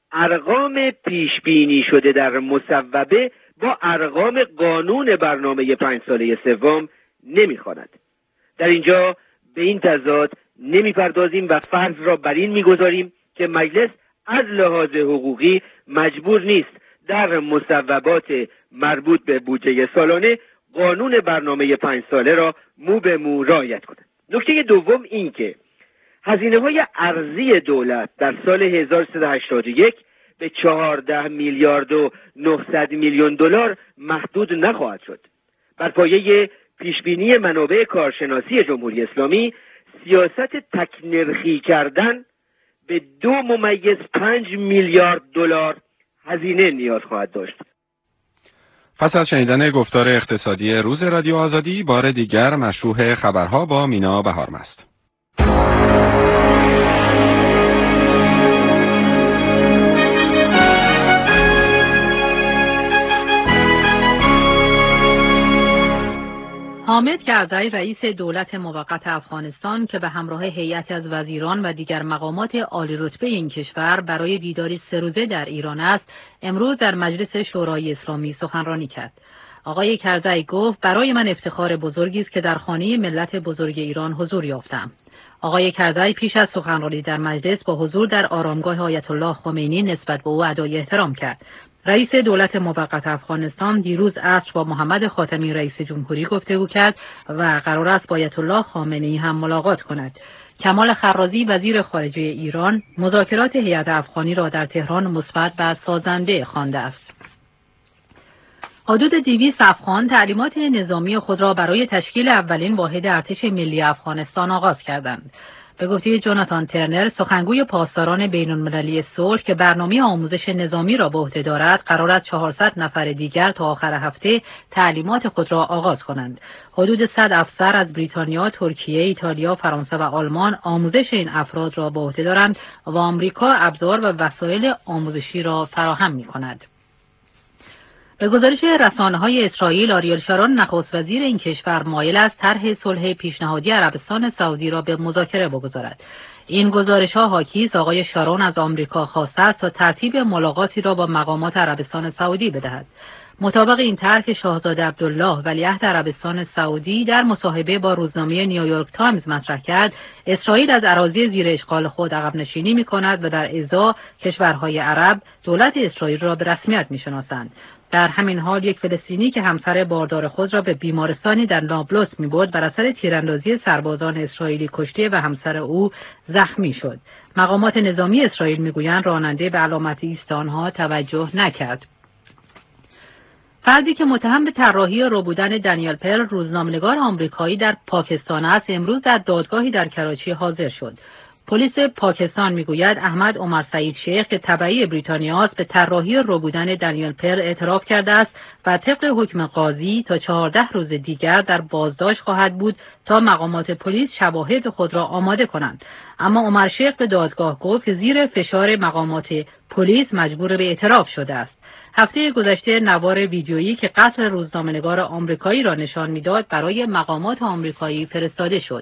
ارقام پیش بینی شده در مصوبه با ارقام قانون برنامه پنج ساله سوم نمیخواند. در اینجا به این تضاد نمیپردازیم و فرض را بر این میگذاریم که مجلس از لحاظ حقوقی مجبور نیست در مصوبات مربوط به بودجه سالانه قانون برنامه پنج ساله را مو به مو رعایت کند. نکته دوم این که هزینه‌های ارزی دولت در سال هزار و سیصد و هشتاد و یک به چهارده میلیارد و نهصد میلیون دلار محدود نخواهد شد. بر پایه پیشبینی منابع کارشناسی جمهوری اسلامی، سیاست تکنرخی کردن به دو ممیز پنج میلیارد دلار هزینه نیاز خواهد داشت. پس از شنیدن گفتار اقتصادی روز رادیو آزادی، بار دیگر مشروح خبرها با مینا بهارمست. حامد کرزی رئیس دولت موقت افغانستان که به همراه هیئتی از وزیران و دیگر مقامات عالی رتبه این کشور برای دیداری سه روزه در ایران است، امروز در مجلس شورای اسلامی سخنرانی کرد. آقای کرزی گفت برای من افتخار بزرگی است که در خانه ملت بزرگ ایران حضور یافتم. آقای کرزی پیش از سخنرانی در مجلس با حضور در آرامگاه آیت الله خمینی نسبت به او ادای احترام کرد. رئیس دولت موقت افغانستان دیروز عصر با محمد خاتمی رئیس جمهوری گفتگو کرد و قرار است با آیت الله خامنه‌ای هم ملاقات کند. کمال خرازی وزیر خارجه ایران مذاکرات هیئت افغانی را در تهران مثبت و سازنده خوانده است. حدود دویست افغان تعلیمات نظامی خود را برای تشکیل اولین واحد ارتش ملی افغانستان آغاز کردند. به گفته جوناتان ترنر، سخنگوی پاسداران بین‌المللی صلح که برنامه آموزش نظامی را به عهده دارد، قرار است چهارصد نفر دیگر تا آخر هفته تعلیمات خود را آغاز کنند. حدود صد افسر از بریتانیا، ترکیه، ایتالیا، فرانسه و آلمان آموزش این افراد را به عهده دارند و آمریکا ابزار و وسایل آموزشی را فراهم می‌کند. به گزارش رسانه‌های اسرائیل، آریل شارون نخست وزیر این کشور مایل است طرح صلح پیشنهادی عربستان سعودی را به مذاکره بگذارد. این گزارش‌ها حاکی است آقای شارون از آمریکا خواسته است تا ترتیب ملاقاتی را با مقامات عربستان سعودی بدهد. مطابق این طرح شاهزاده عبدالله ولیعهد عربستان سعودی در مصاحبه با روزنامه نیویورک تایمز مطرح کرد اسرائیل از اراضی زیر اشغال خود عقب نشینی می‌کند و در ازا کشورهای عرب دولت اسرائیل را به رسمیت می‌شناسند. در همین حال یک فلسطینی که همسر باردار خود را به بیمارستانی در نابلس می‌برد بر اثر تیراندازی سربازان اسرائیلی کشته و همسر او زخمی شد. مقامات نظامی اسرائیل می‌گویند راننده به علامت ایست آنها توجه نکرد. فردی که متهم به طراحی ربودن دنیل پل روزنامه‌نگار آمریکایی در پاکستان است، امروز در دادگاهی در کراچی حاضر شد. پلیس پاکستان میگوید احمد عمر سعید شیخ که تبعی بریتانیا است به طراحی ربودن دنیل پل اعتراف کرده است و طبق حکم قاضی تا چهارده روز دیگر در بازداشت خواهد بود تا مقامات پلیس شواهد خود را آماده کنند. اما عمر شیخ به دادگاه گفت که زیر فشار مقامات پلیس مجبور به اعتراف شده است. هفته گذشته نوار ویدیویی که قتل روزنامه‌نگار آمریکایی را نشان میداد برای مقامات آمریکایی فرستاده شد.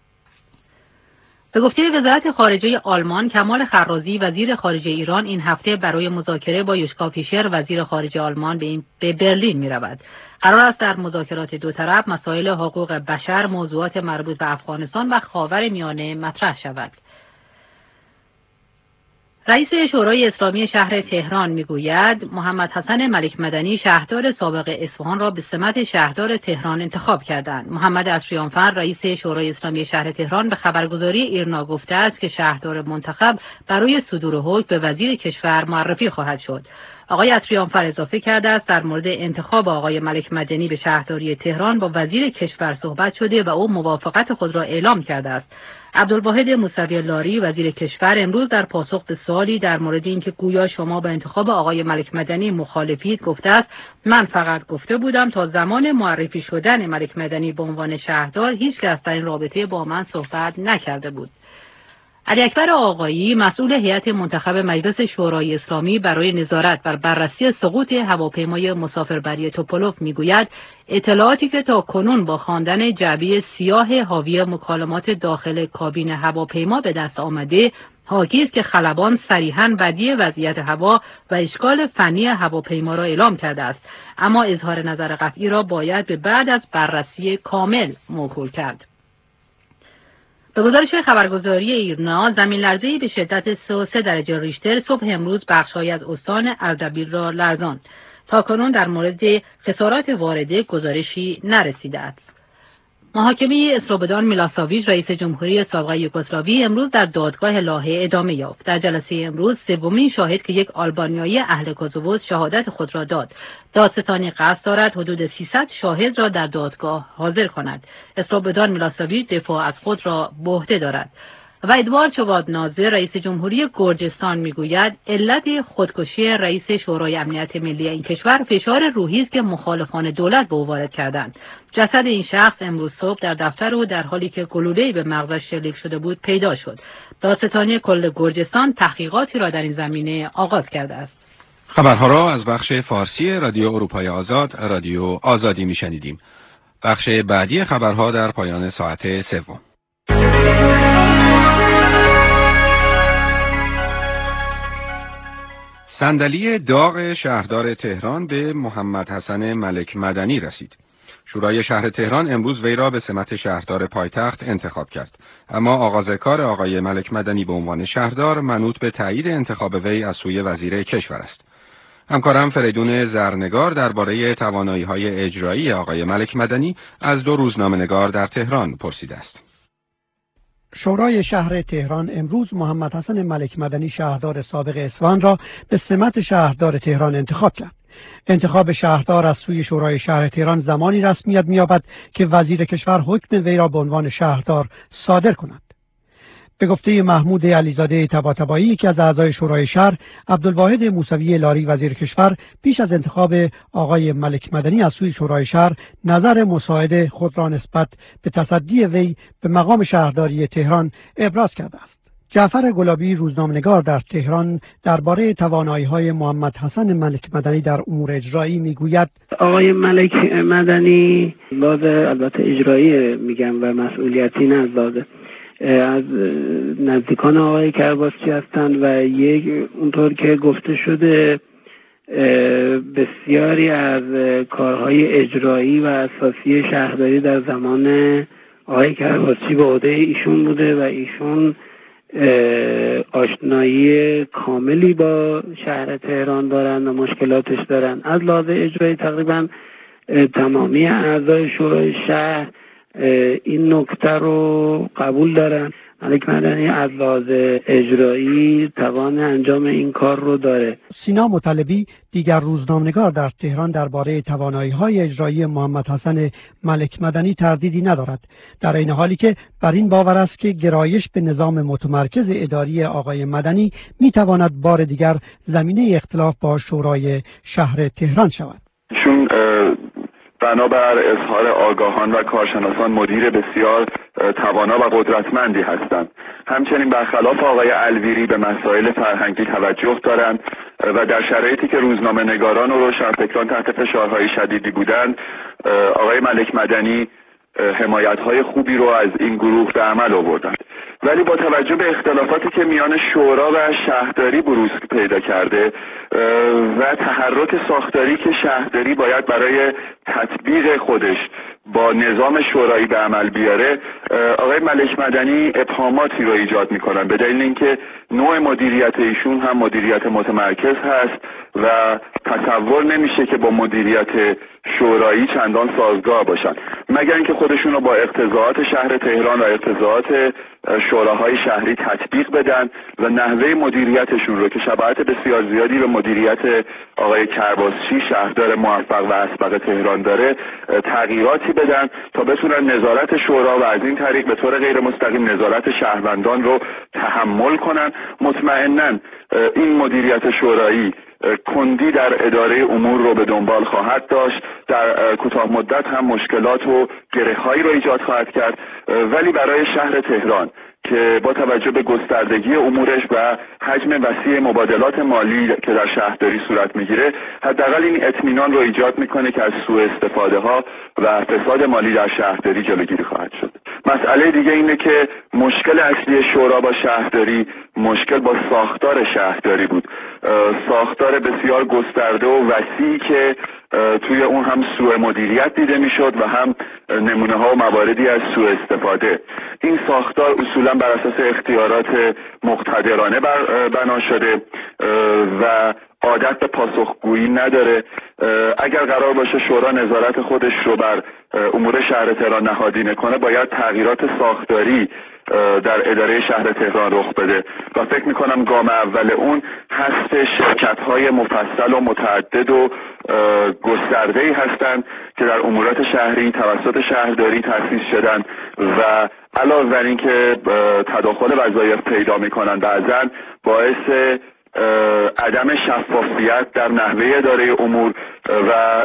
به گفته وزارت خارجه آلمان، کمال خرازی وزیر خارجه ایران این هفته برای مذاکره با یوشکا فیشر وزیر خارجه آلمان به, این به برلین می رود. قرار است در مذاکرات دو طرف مسائل حقوق بشر، موضوعات مربوط به افغانستان و خاورمیانه مطرح شود. رئیس شورای اسلامی شهر تهران میگوید محمد حسن ملک مدنی شهردار سابق اصفهان را به سمت شهردار تهران انتخاب کردند. محمد عطریانفر رئیس شورای اسلامی شهر تهران به خبرگزاری ایرنا گفته است که شهردار منتخب برای صدور حکم به وزیر کشور معرفی خواهد شد. آقای عطریانفر اضافه کرده است در مورد انتخاب آقای ملک مدنی به شهرداری تهران با وزیر کشور صحبت شده و او موافقت خود را اعلام کرده است. عبدالواحد موسوی لاری وزیر کشور امروز در پاسخ به سوالی در مورد اینکه گویا شما با انتخاب آقای ملک مدنی مخالفید گفته است من فقط گفته بودم تا زمان معرفی شدن ملک مدنی به عنوان شهردار هیچ کس در این رابطه با من صحبت نکرده بود. علی اکبر آقایی مسئول هیئت منتخب مجلس شورای اسلامی برای نظارت بر بررسی سقوط هواپیمای مسافربری توپولوف میگوید اطلاعاتی که تا کنون با خواندن جعبه سیاه حاوی مکالمات داخل کابین هواپیما به دست آمده حاکی است که خلبان صریحاً بدی وضعیت هوا و اشکال فنی هواپیما را اعلام کرده است، اما اظهار نظر قطعی را باید به بعد از بررسی کامل موکول کرد. به گزارش خبرگزاری ایرنا، زمین لرزه‌ای به شدت سه و سه درجه ریشتر صبح امروز بخش‌هایی از استان اردبیل را لرزاند. تاکنون در مورد خسارات وارده گزارشی نرسیده است. محاکمه اسلوبدان میلاساویچ رئیس جمهوری سابق یوگسلاوی امروز در دادگاه لاهه ادامه یافت. در جلسه امروز سومین شاهد که یک آلبانیایی اهل کوزوو شهادت خود را داد. دادستانی قصد دارد حدود سیصد شاهد را در دادگاه حاضر کند. اسلوبدان میلاساویچ دفاع از خود را به عهده دارد. و ادوارد شوادناظر رئیس جمهوری گرجستان میگوید علت خودکشی رئیس شورای امنیت ملی این کشور فشار روحی است که مخالفان دولت به او وارد کردند. جسد این شخص امروز صبح در دفتر او در حالی که گلوله‌ای به مغزش شلیک شده بود پیدا شد. دادستانی کل گرجستان تحقیقاتی را در این زمینه آغاز کرده است. خبرها را از بخش فارسی رادیو اروپای آزاد، رادیو آزادی میشنیدیم. بخش بعدی خبرها در پایان ساعت سوم. صندلی داغ شهردار تهران به محمد حسن ملک مدنی رسید. شورای شهر تهران امروز وی را به سمت شهردار پایتخت انتخاب کرد. اما آغاز کار آقای ملک مدنی به عنوان شهردار منوط به تایید انتخاب وی از سوی وزیر کشور است. همکارم فریدون زرنگار درباره توانایی‌های اجرایی آقای ملک مدنی از دو روزنامه‌نگار در تهران پرسیده است. شورای شهر تهران امروز محمد حسن ملک مدنی شهردار سابق اصفهان را به سمت شهردار تهران انتخاب کرد. انتخاب شهردار از سوی شورای شهر تهران زمانی رسمیت می‌یابد که وزیر کشور حکم وی را به عنوان شهردار صادر کند. به گفته محمود علیزاده طباطبایی که از اعضای شورای شهر، عبدالواحد موسوی لاری وزیر کشور پیش از انتخاب آقای ملک مدنی از سوی شورای شهر نظر مساعد خود را نسبت به تصدی وی به مقام شهرداری تهران ابراز کرده است. جعفر گلابی روزنامه‌نگار در تهران درباره توانایی‌های محمد حسن ملک مدنی در امور اجرایی میگوید: آقای ملک مدنی لازم البته اجرایی میگم و مسئولیتی نه، لازم از نزدیکان آقای کرباسچی هستند و یک اونطور که گفته شده بسیاری از کارهای اجرایی و اساسی شهرداری در زمان آقای کرباسچی به عهده ایشون بوده و ایشون آشنایی کاملی با شهر تهران دارن و مشکلاتش دارن. از لحاظ اجرایی تقریبا تمامی اعضای شورای شهر این نکته رو قبول دارن. ملک مدنی از لحاظ اجرایی توان انجام این کار رو داره. سینا مطلبی دیگر روزنامه‌نگار در تهران درباره توانایی‌های اجرایی محمد حسن ملک مدنی تردیدی ندارد، در این حالی که بر این باور است که گرایش به نظام متمرکز اداری آقای مدنی میتواند بار دیگر زمینه اختلاف با شورای شهر تهران شود. چون بنابر اظهار آگاهان و کارشناسان مدیر بسیار توانا و قدرتمندی هستند. همچنین برخلاف آقای الویری به مسائل فرهنگی توجه دارند و در شرایطی که روزنامه نگاران و روشنفکران تحت فشارهای شدیدی بودند، آقای ملک مدنی حمایت‌های خوبی رو از این گروه به عمل آوردند. ولی با توجه به اختلافاتی که میان شورا و شهرداری بروز پیدا کرده و تحرک ساختاری که شهرداری باید برای تطبیق خودش با نظام شورایی به عمل بیاره، آقای ملک مدنی ابهاماتی رو ایجاد میکنن به دلیل اینکه نوع مدیریت ایشون هم مدیریت متمرکز هست و تصور نمیشه که با مدیریت شورایی چندان سازگار باشن، مگر اینکه خودشون رو با اقتضاعات شهر تهران و اقتضاعات شوراهای شهری تطبیق بدن و نحوه مدیریتشون رو که شباهت بسیار زیادی به مدیریت آقای کرباسچی شهردار موفق و اسبق تهران داره تغییراتی بدن تا بتونن نظارت شورا و از این طریق به طور غیر مستقیم نظارت شهروندان رو تحمل کنن. مطمئناً این مدیریت شورایی کندی در اداره امور رو به دنبال خواهد داشت، در کوتاه مدت هم مشکلات و گره‌هایی رو ایجاد خواهد کرد، ولی برای شهر تهران که با توجه به گستردگی امورش و حجم وسیع مبادلات مالی که در شهرداری صورت میگیره، حداقل این اطمینان رو ایجاد میکنه که از سوء استفاده ها و فساد مالی در شهرداری جلوگیری خواهد شد. مسئله دیگه اینه که مشکل اصلی شورا با شهرداری مشکل با ساختار شهرداری بود، ساختار بسیار گسترده و وسیعی که توی اون هم سوء مدیریت دیده میشد و هم نمونه ها و مواردی از سوء استفاده. این ساختار اصولا بر اساس اختیارات مقتدرانه بنا شده و عادت به پاسخگویی نداره. اگر قرار باشه شورا نظارت خودش رو بر امور شهر تهران نهادینه کنه، باید تغییرات ساختاری در اداره شهر تهران رخ بده و فکر میکنم گام اول اون هست شرکت‌های مفصل و متعدد و گسترده‌ای هستند که در امورات شهری توسط شهرداری تأسیس شدن و علاوه بر این که تداخل وظایف پیدا میکنن، بعضاً باعث عدم شفافیت در نحوه اداره امور و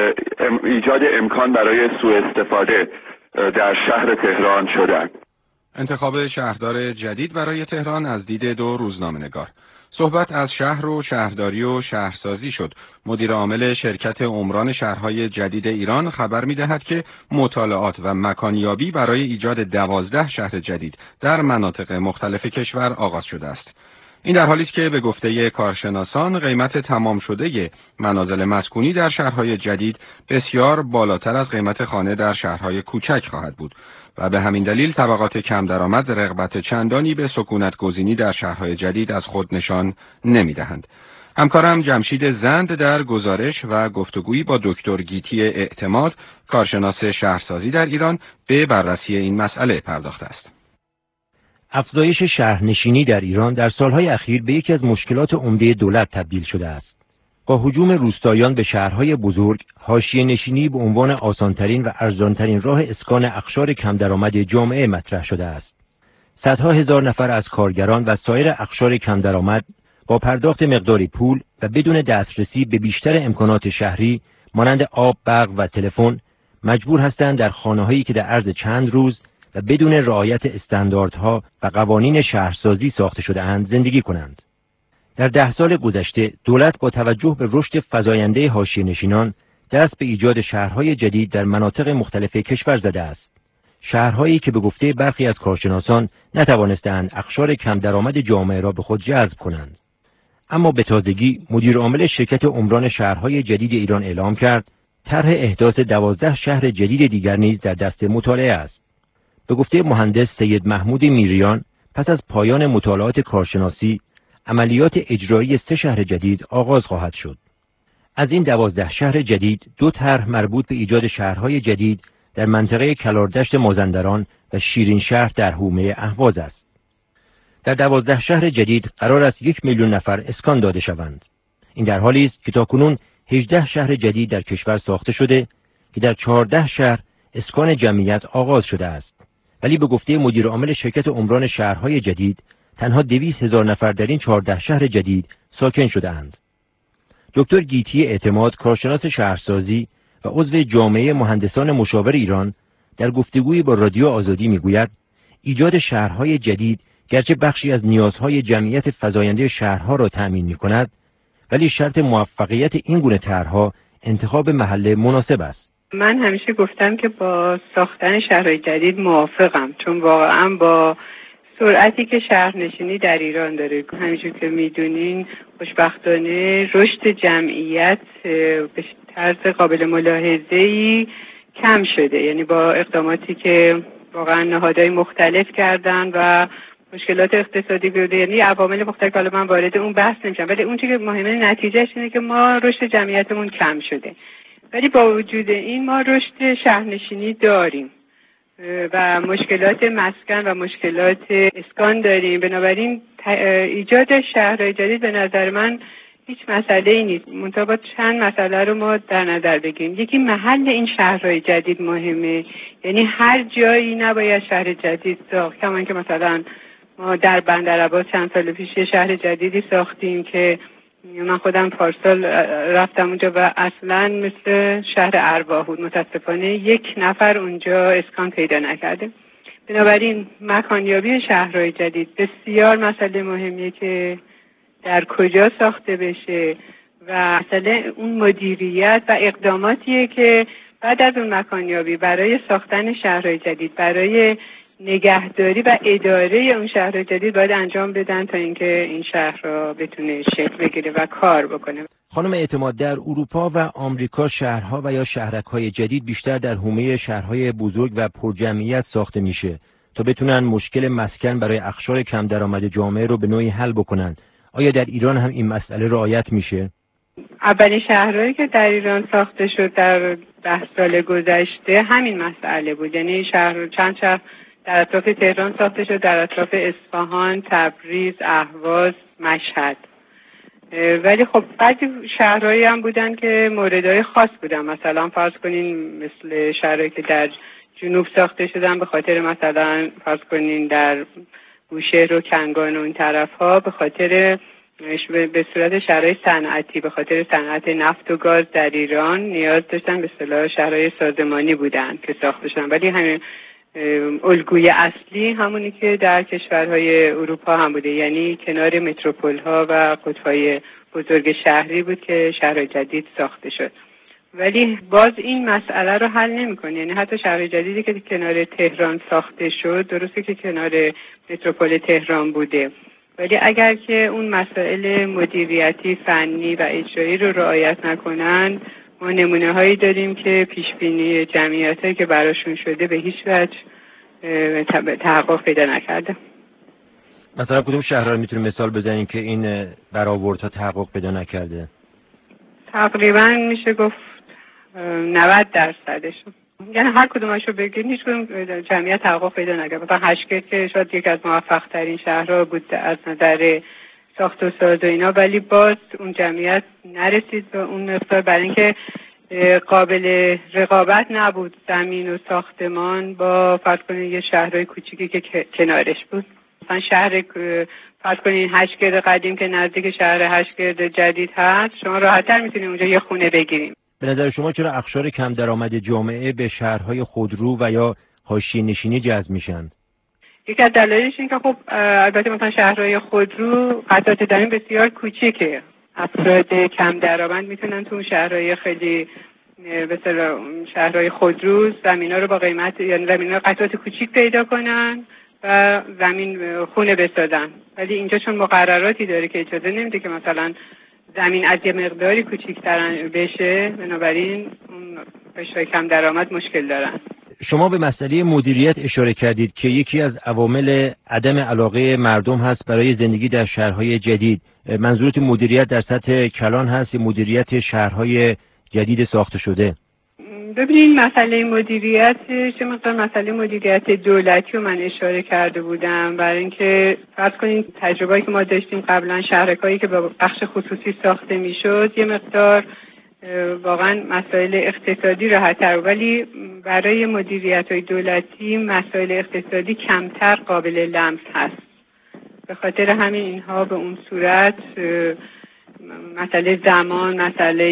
ایجاد امکان برای سوء استفاده در شهر تهران شدند. انتخاب شهردار جدید برای تهران از دید دو روزنامه‌نگار. صحبت از شهر و شهرداری و شهرسازی شد. مدیر عامل شرکت عمران شهرهای جدید ایران خبر می‌دهد که مطالعات و مکانیابی برای ایجاد دوازده شهر جدید در مناطق مختلف کشور آغاز شده است. این در حالی است که به گفته کارشناسان قیمت تمام شده منازل مسکونی در شهرهای جدید بسیار بالاتر از قیمت خانه در شهرهای کوچک خواهد بود و به همین دلیل طبقات کم درآمد رغبت چندانی به سکونت گزینی در شهرهای جدید از خود نشان نمی‌دهند. همکارم جمشید زند در گزارش و گفتگویی با دکتر گیتی اعتماد، کارشناس شهرسازی در ایران، به بررسی این مسئله پرداخته است. افزایش شهرنشینی در ایران در سالهای اخیر به یکی از مشکلات عمده دولت تبدیل شده است. با هجوم روستاییان به شهرهای بزرگ، حاشیه نشینی به عنوان آسانترین و ارزانترین راه اسکان اقشار کم درآمد جامعه مطرح شده است. صدها هزار نفر از کارگران و سایر اقشار کم درآمد با پرداخت مقداری پول و بدون دسترسی به بیشتر امکانات شهری مانند آب، برق و تلفن مجبور هستند در خانه‌هایی که در عرض چند روز و بدون رعایت استانداردها و قوانین شهرسازی ساخته شده اند زندگی کنند. در ده سال گذشته دولت با توجه به رشد فزاینده حاشیه‌نشینان دست به ایجاد شهرهای جدید در مناطق مختلف کشور زده است. شهرهایی که به گفته برخی از کارشناسان نتوانستند اقشار کم درآمد جامعه را به خود جذب کنند. اما به تازگی مدیر عامل شرکت عمران شهرهای جدید ایران اعلام کرد طرح احداث دوازده شهر جدید دیگر نیز در دست مطالعه است. به گفته مهندس سید محمود میریان، پس از پایان مطالعات کارشناسی، عملیات اجرایی سه شهر جدید آغاز خواهد شد. از این دوازده شهر جدید، دو طرح مربوط به ایجاد شهرهای جدید در منطقه کلاردشت مازندران و شیرین شهر در حومه اهواز است. در دوازده شهر جدید قرار است یک میلیون نفر اسکان داده شوند. این در حالی است که تاکنون هجده شهر جدید در کشور ساخته شده که در چهارده شهر اسکان جمعیت آغاز شده است. ولی به گفته مدیر عامل شرکت عمران شهرهای جدید، تنها دویست هزار نفر در این چهارده شهر جدید ساکن شده اند. دکتر گیتی اعتماد، کارشناس شهرسازی و عضو جامعه مهندسان مشاور ایران، در گفتگویی با رادیو آزادی میگوید ایجاد شهرهای جدید گرچه بخشی از نیازهای جمعیت فزاینده شهرها را تأمین می‌کند، ولی شرط موفقیت این گونه طرح‌ها انتخاب محل مناسب است. من همیشه گفتم که با ساختن شهرهای جدید موافقم، چون واقعا با سرعتی که شهرنشینی در ایران داره، همینجور که میدونین خوشبختانه رشد جمعیت به طرز قابل ملاحظه‌ای کم شده، یعنی با اقداماتی که واقعا نهادهای مختلف کردن و مشکلات اقتصادی بوده، یعنی عوامل مختلف، حالا من وارد اون بحث نمیشم، ولی اون چیزی که مهمه نتیجهش اینه که ما رشد جمعیتمون کم شده. ولی با وجود این ما رشد شهرنشینی داریم و مشکلات مسکن و مشکلات اسکان داریم. بنابراین ایجاد شهرهای جدید به نظر من هیچ مسئله ای نیست. منتها باید چند مسئله رو ما در نظر بگیریم. یکی محل این شهرهای جدید مهمه، یعنی هر جایی نباید شهر جدید ساخت. کمان که مثلا ما در بندرعباس چند سال پیش یه شهر جدیدی ساختیم که من خودم پارسال رفتم اونجا و اصلا مثل شهر ارواح بود. متاسفانه یک نفر اونجا اسکان پیدا نکرده. بنابراین مکانیابی شهرهای جدید بسیار مسئله مهمیه که در کجا ساخته بشه و مسئله اون مدیریت و اقداماتیه که بعد از اون مکانیابی برای ساختن شهرهای جدید، برای نگهداری و اداره اون شهر جدید باید انجام بدن تا اینکه این شهر را بتونه شکل بگیره و کار بکنه. خانم اعتماد، در اروپا و آمریکا شهرها و یا شهرک‌های جدید بیشتر در حومه شهرهای بزرگ و پرجمعیت ساخته میشه تا بتونن مشکل مسکن برای اقشار کم درآمد جامعه رو به نوعی حل بکنن. آیا در ایران هم این مسئله رعایت میشه؟ اولین شهرهایی که در ایران ساخته شد در ده سال گذشته همین مسئله بود. یعنی شهر چند شهر در اطراف تهران ساخته شد، در اطراف اصفهان، تبریز، اهواز، مشهد. ولی خب بعضی شهرهایی هم بودن که موردهای خاص بودن. مثلا فرض کنین مثل شهرهایی که در جنوب ساخته شدن به خاطر مثلا فرض کنین در بوشهر و کنگان و این طرف ها به خاطر به صورت شهرهای صنعتی، به خاطر صنعت نفت و گاز در ایران نیاز داشتن به اصطلاح شهرهای سازمانی بودن که ساخته شدن. ولی همین الگوی اصلی همونی که در کشورهای اروپا هم بوده، یعنی کنار متروپول ها و قطب‌های بزرگ شهری بود که شهر جدید ساخته شد. ولی باز این مسئله رو حل نمی‌کنه. یعنی حتی شهر جدیدی که کنار تهران ساخته شد، درسته که کنار متروپول تهران بوده، ولی اگر که اون مسائل مدیریتی، فنی و اجرایی رو رعایت نکنن، ما نمونه هایی داریم که پیش بینی جمعیتی که براشون شده به هیچ وجه تحقق پیدا نکرده. مثلا کدوم شهرها رو میتونیم مثال بزنین که این برآوردها تحقق پیدا نکرده؟ تقریبا میشه گفت نود درصدشون. یعنی هر کدومش رو بگید هیچ کدوم جمعیت تحقق پیدا نکرد. مثلا هشگرد که شاید یک از موفق ترین شهرها بود از نظر ساخت و ساز و اینا، ولی باز اون جمعیت نرسید به اون مقدار، برای اینکه قابل رقابت نبود زمین و ساختمان با فرض کنید یه شهرهای کوچیکی که کنارش بود. مثلا شهر فرض کنید هشگرد قدیم که نزدیک شهر هشگرد جدید هست، شما راحت‌تر میتونید اونجا یه خونه بگیریم. به نظر شما چرا اقشار کم درآمد جامعه به شهرهای خودرو و یا حاشیه‌نشینی جذب میشن؟ یکی از دلایلش این که خب البته مثلا شهرهای خودرو قطعات زمین بسیار کوچیکه، افراد کم درآمد میتونن تو شهرهای خیلی به اصطلاح شهرهای خودرو زمینا رو با قیمت یعنی زمینا قطعات کوچیک پیدا کنن و زمین خونه بسازن. ولی اینجا چون مقرراتی داره که اجازه نمیده که مثلا زمین از یه مقداری کوچیک‌تر بشه، بنابراین اون قشرهای کم درآمد مشکل دارن. شما به مسئله مدیریت اشاره کردید که یکی از عوامل عدم علاقه مردم هست برای زندگی در شهرهای جدید. منظورت مدیریت در سطح کلان هست یا مدیریت شهرهای جدید ساخته شده؟ ببینید مسئله مدیریت چه مقدار مسئله مدیریت دولتی رو من اشاره کرده بودم، برای اینکه فرض کنید تجربه‌ای که ما داشتیم قبلا شهرکایی که با بخش خصوصی ساخته میشد یه مقدار واقعا مسائل اقتصادی راحت‌تر، ولی برای مدیریت‌های دولتی مسائل اقتصادی کمتر قابل لمس هست. به خاطر همین اینها به اون صورت مسئله زمان، مسئله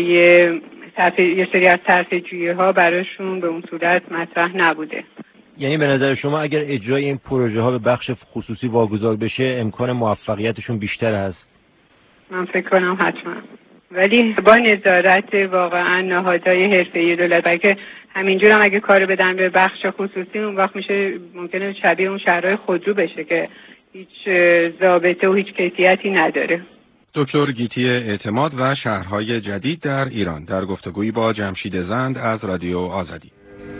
یه سری از صرفه‌جویی‌ها براشون به اون صورت مطرح نبوده. یعنی به نظر شما اگر اجرای این پروژه ها به بخش خصوصی واگذار بشه امکان موفقیتشون بیشتر است؟ من فکر کنم حتما، ولی با نظارت واقعا نهادهای حرفه‌ای دولت، بلکه همینجور هم اگه کارو بدن به بخش خصوصی اون وقت میشه ممکنه شبیه اون شهرهای خودرو بشه که هیچ ضابطه و هیچ کیفیتی نداره. دکتر گیتی اعتماد و شهرهای جدید در ایران در گفتگویی با جمشید زند از رادیو آزادی.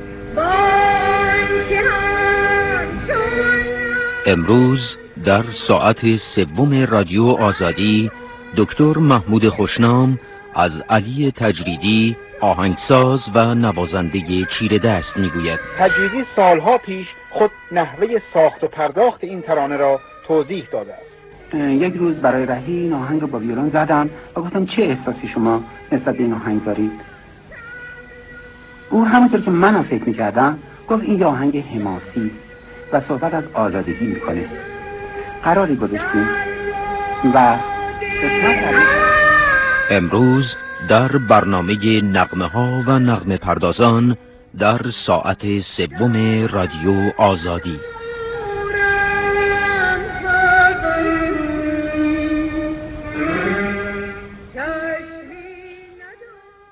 امروز در ساعت سوم رادیو آزادی دکتر محمود خوشنام از علی تجریدی آهنگساز و نوازنده چیره دست میگوید. تجریدی سالها پیش خود نحوه ساخت و پرداخت این ترانه را توضیح داده است. یک روز برای رهی این آهنگ رو با ویولن زدم و گفتم چه احساسی شما نسبت به این آهنگ دارید؟ او همونطور که من هم فکر میکردم گفت این آهنگ حماسی و صحبت از آزادگی میکنه. قراری گذاشتیم و امروز در برنامه نغمه ها و نغمه پردازان در ساعت سوم رادیو آزادی.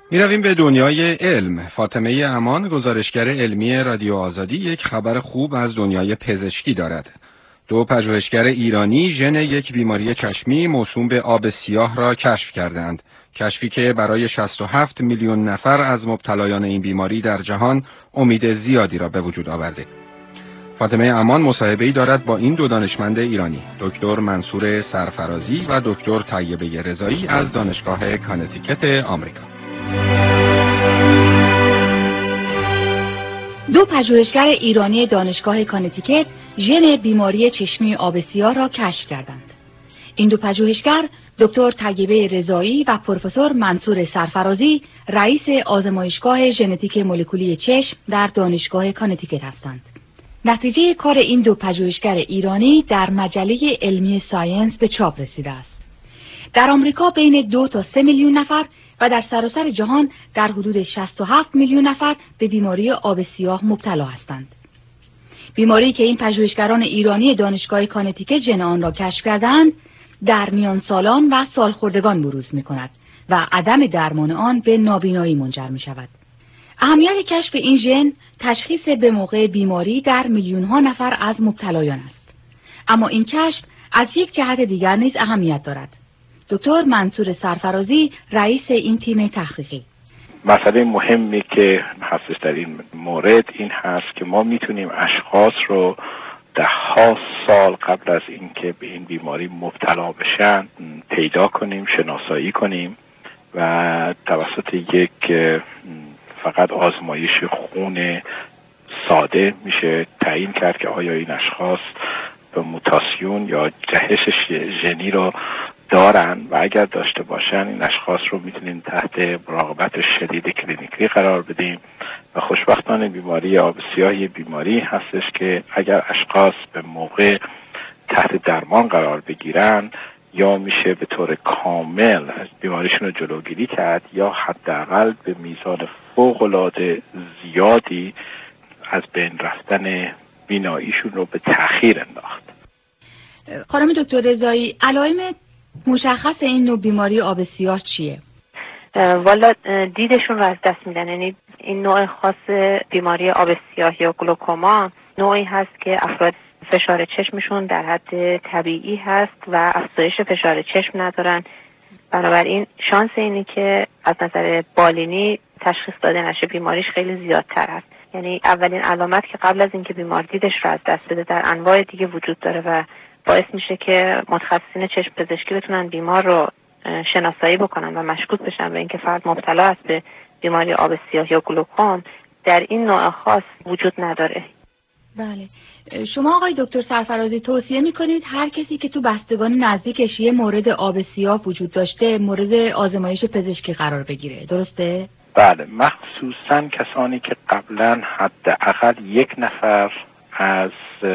می رویم به دنیای علم. فاطمه امان، گزارشگر علمی رادیو آزادی، یک خبر خوب از دنیای پزشکی دارد. دو پژوهشگر ایرانی ژن یک بیماری چشمی موسوم به آب سیاه را کشف کردند. کشفی که برای شصت و هفت میلیون نفر از مبتلایان این بیماری در جهان امید زیادی را به وجود آورده. فاطمه امان مصاحبه‌ای دارد با این دو دانشمند ایرانی، دکتر منصور سرفرازی و دکتر طیبه رضایی از دانشگاه کانتیکت آمریکا. دو پژوهشگر ایرانی دانشگاه کانتیکت ژن بیماری چشمی آب سیاه را کشف کردند. این دو پژوهشگر دکتر طیبه رضایی و پروفسور منصور سرفرازی رئیس آزمایشگاه ژنتیک مولکولی چشم در دانشگاه کانتیکت هستند. نتیجه کار این دو پژوهشگر ایرانی در مجله علمی ساینس به چاپ رسیده است. در آمریکا بین دو تا سه میلیون نفر و در سراسر جهان در حدود شصت و هفت میلیون نفر به بیماری آب سیاه مبتلا هستند. بیماری که این پژوهشگران ایرانی دانشگاه کانتیکت ژن آن را کشف کردند در میان سالان و سالخوردگان بروز می کند و عدم درمان آن به نابینایی منجر می شود. اهمیت کشف این ژن تشخیص به موقع بیماری در میلیون ها نفر از مبتلایان است. اما این کشف از یک جهت دیگر نیز اهمیت دارد. دکتر منصور سرفرازی رئیس این تیم تحقیقی: مسئله مهمی که هستش در این مورد این هست که ما میتونیم اشخاص رو ده ها سال قبل از اینکه به این بیماری مبتلا بشن پیدا کنیم، شناسایی کنیم و توسط یک فقط آزمایش خون ساده میشه تعیین کرد که آیا این اشخاص به موتاسیون یا جهش ژنی رو دارن و اگر داشته باشن این اشخاص رو میتونیم تحت مراقبت شدید کلینیکی قرار بدیم و خوشبختانه بیماری آب سیاه بیماری هستش که اگر اشخاص به موقع تحت درمان قرار بگیرن یا میشه به طور کامل بیماریشون رو جلوگیری کرد یا حداقل به میزان فوق‌العاده زیادی از بین رفتن بیناییشون رو به تأخیر انداخت. خانم دکتر رضایی، علائم مشخص این نوع بیماری آب سیاه چیه؟ والا دیدشون رو از دست میدن. یعنی این نوع خاص بیماری آب سیاه یا گلوکوما نوعی هست که افراد فشار چشمشون در حد طبیعی هست و افزایش فشار چشم ندارن. بنابراین شانس اینی که از نظر بالینی تشخیص داده نشه بیماریش خیلی زیادتر هست. یعنی اولین علامت که قبل از اینکه بیمار دیدش رو از دست بده در انواع دیگه وجود داره و باعث میشه که متخصصین چشم پزشکی بتونن بیمار رو شناسایی بکنن و مشکوک بشن به اینکه فرد مبتلا است به بیماری آب سیاه یا گلوکوم. در این نوع خاص وجود نداره. بله. شما آقای دکتر سرفرازی توصیه میکنید هر کسی که تو بستگان نزدیکش یه مورد آب سیاه وجود داشته مورد آزمایش پزشکی قرار بگیره، درسته؟ بله، مخصوصا کسانی که قبلا حداقل یک نفر از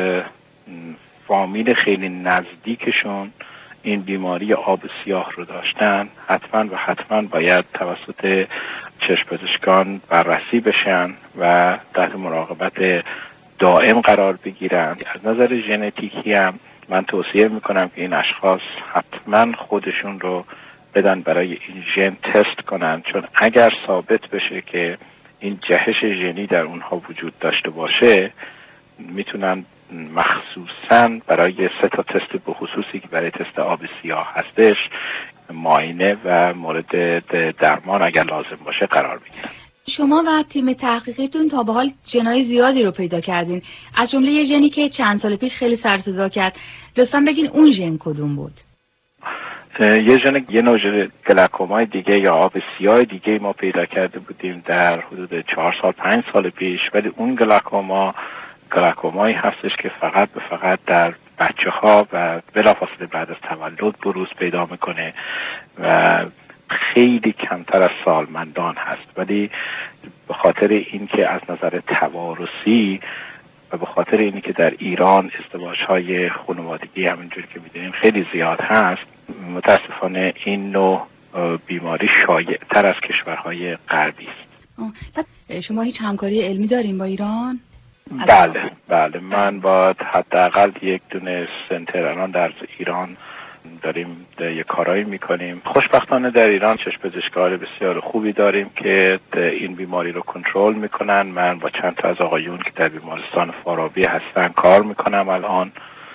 فامیل خیلی نزدیکشون این بیماری آب سیاه رو داشتن حتما و حتما باید توسط چشم پزشکان بررسی بشن و تحت مراقبت دائم قرار بگیرن. از نظر ژنتیکی هم من توصیه میکنم که این اشخاص حتما خودشون رو بدن برای این ژن تست کنن، چون اگر ثابت بشه که این جهش ژنی در اونها وجود داشته باشه میتونن مخصوصاً برای سه تا تست به خصوصی که برای تست آب سیاه هستش معاینه و مورد درمان اگر لازم باشه قرار بگیرن. شما و تیم تحقیقیتون تا به حال ژنای زیادی رو پیدا کردین، از جمله یه ژنی که چند سال پیش خیلی سر و صدا کرد. لطفاً بگین اون ژن کدوم بود؟ یه ژن یه نوع گلاکومای دیگه یا آب سیاه دیگه ما پیدا کرده بودیم در حدود چهار سال پنج سال پیش، ولی اون گلاکوما گلاکومایی هستش که فقط به فقط در بچه ها و بلافاصله بعد از تولد بروز پیدا میکنه و خیلی کمتر از سالمندان هست، ولی به خاطر اینکه از نظر توارثی و به خاطر اینی که در ایران ازدواج های خانوادگی همینجوری که میدونیم خیلی زیاد هست، متاسفانه این نوع بیماری شایع تر از کشورهای غربی است. شما هیچ همکاری علمی دارین با ایران؟ بله بله، من باید حداقل یک دونه سنتر الان در ایران داریم یه کارایی میکنیم. خوشبختانه در ایران چشم پزشکان بسیار خوبی داریم که این بیماری رو کنترل میکنن. من با چند تا از آقایون که در بیمارستان فارابی هستن کار میکنم الان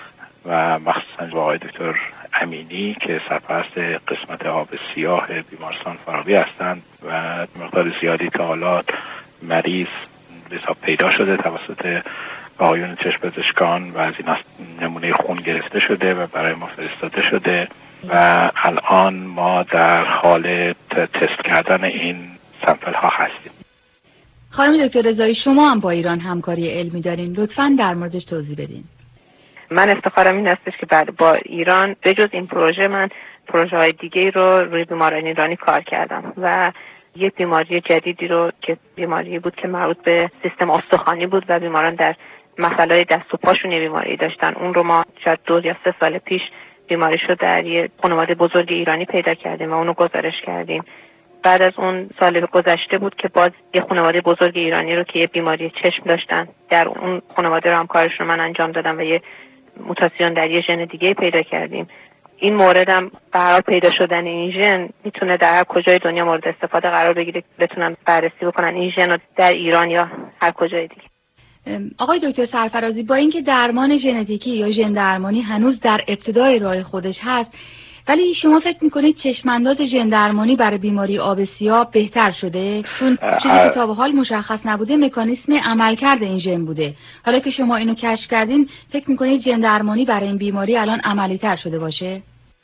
و مخصوصا با آقای دکتر امینی که سرپرست قسمت آب سیاه بیمارستان فارابی هستند و مقدار زیادی تا حالا مریض حساب پیدا شده توسط آقایون چشم پزشکان و از این نمونه خون گرفته شده و برای ما فرستاده شده و الان ما در حال تست کردن این سمپل ها هستیم. خانم دکتر رضایی، شما هم با ایران همکاری علمی دارین، لطفاً در موردش توضیح بدین. من افتخارم این هستش که بعد با ایران به جز این پروژه من پروژه های دیگه رو روی بیماران ایرانی کار کردم و یک بیماری جدیدی رو که بیماری بود که مربوط به سیستم استخوانی بود و بیماران در مسئله دست و پاشون بیماری داشتن، اون رو ما شاید دو یا سه سال پیش بیماری شد در یه خانواده بزرگ ایرانی پیدا کردیم و اونو گزارش کردیم. بعد از اون سال گذشته بود که باز یه خانواده بزرگ ایرانی رو که یه بیماری چشم داشتن در اون خانواده رو هم کارش رو من انجام دادم و یه موتاسیون در یه ژن دیگه پیدا کردیم. این مورد هم برای پیدا شدن این ژن میتونه در هر کجای دنیا مورد استفاده قرار بگیره، بتونن بررسی بکنن این ژن رو در ایران یا هر کجای دیگه. آقای دکتر سرفرازی، با اینکه درمان ژنتیکی یا ژن درمانی هنوز در ابتدای راه خودش هست، ولی شما فکر میکنید چشمانداز ژن درمانی برای بیماری آب سیاه بهتر شده؟ چون چیزی که تا به حال مشخص نبوده مکانیسم عملکرد این ژن بوده. حالا که شما اینو کشف کردین، فکر میکنید ژن درمانی برای این بیماری الان عملی تر شده باشه؟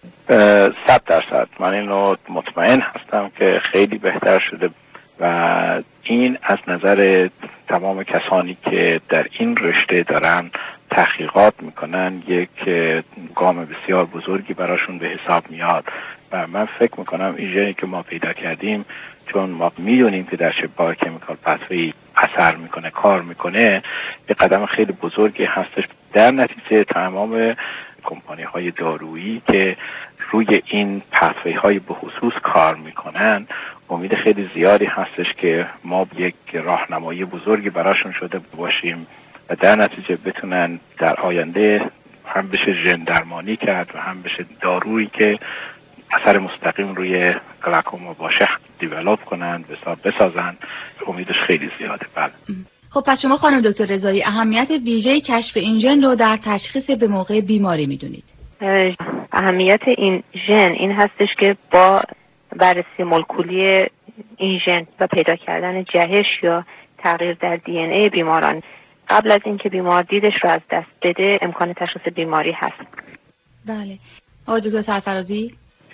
صد درصد من اینو مطمئن هستم که خیلی بهتر شده و این از نظر تمام کسانی که در این رشته دارن تحقیقات میکنن یک گام بسیار بزرگی براشون به حساب میاد و من فکر میکنم این ژنی که ما پیدا کردیم، چون ما میدونیم که در چه بایوکمیکال پثوی اثر میکنه، کار میکنه، یه قدم خیلی بزرگی هستش. در نتیجه تمام کمپانی های دارویی که روی این پثوی های به خصوص کار میکنن، امید خیلی زیادی هستش که ما یک راهنمایی بزرگی براشون شده باشیم و در نتیجه بتونن در آینده هم بشه ژن درمانی کرد و هم بشه دارویی که اثر مستقیم روی گلاکوما باشه دیولپ کنن، بسازن. امیدش خیلی زیاده. بله. خب پس شما خانم دکتر رضایی اهمیت ویژه کشف این ژن رو در تشخیص به موقع بیماری میدونید؟ اهمیت این ژن این هستش که با بررسی مولکولی این ژن و پیدا کردن جهش یا تغییر در دی ان ای بیماران قبل از اینکه بیمار دیدش رو از دست بده امکان تشخیص بیماری هست. بله. آقای دکتر سرفرازی؟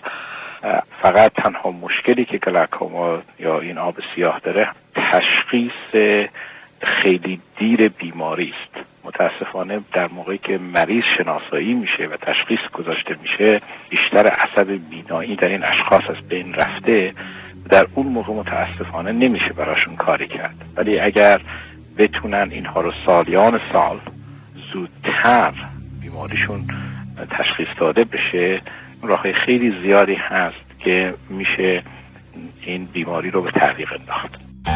فقط تنها مشکلی که گلاکوما یا این آب سیاه داره تشخیص خیلی دیر بیماری است. متاسفانه در موقعی که مریض شناسایی میشه و تشخیص گذاشته میشه بیشتر عصب بینایی در این اشخاص از بین رفته، در اون موقع متاسفانه نمیشه براشون کاری کرد. ولی اگر بتونن اینها رو سالیان سال زودتر بیماریشون تشخیص داده بشه، راه خیلی زیادی هست که میشه این بیماری رو به تعویق انداخت.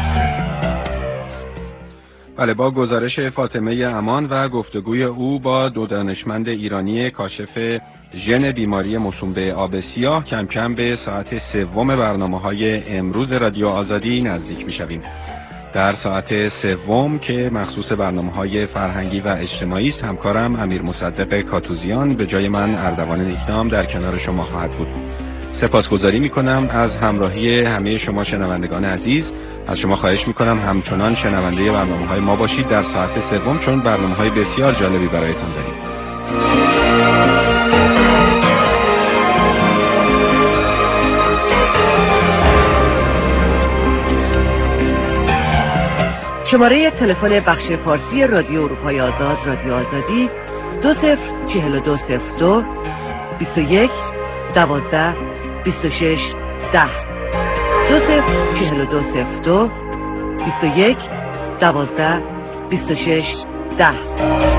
بله، با گزارش فاطمه امان و گفتگوی او با دو دانشمند ایرانی کاشف ژن بیماری موسوم به آب سیاه کم کم به ساعت سوم برنامه‌های امروز رادیو آزادی نزدیک می‌شویم. در ساعت سوم که مخصوص برنامه‌های فرهنگی و اجتماعی است، همکارم امیر مصدق کاتوزیان به جای من اردوان نیکنام در کنار شما خواهد بود. سپاسگزاری می‌کنم از همراهی همه شما شنوندگان عزیز. از شما خواهش می‌کنم همچنان شنونده برنامه‌های ما باشید در ساعت سوم، چون برنامه‌های بسیار جالبی برایتان داریم. شماره تلفن بخش فارسی رادیو اروپای آزاد، رادیو آزادی دو صفر چهل و دو صفر دو بیست و یک دوازده بیست و شش ده دو صفر چهل و دو صفر دو بیست و یک دوازده بیست و شش ده.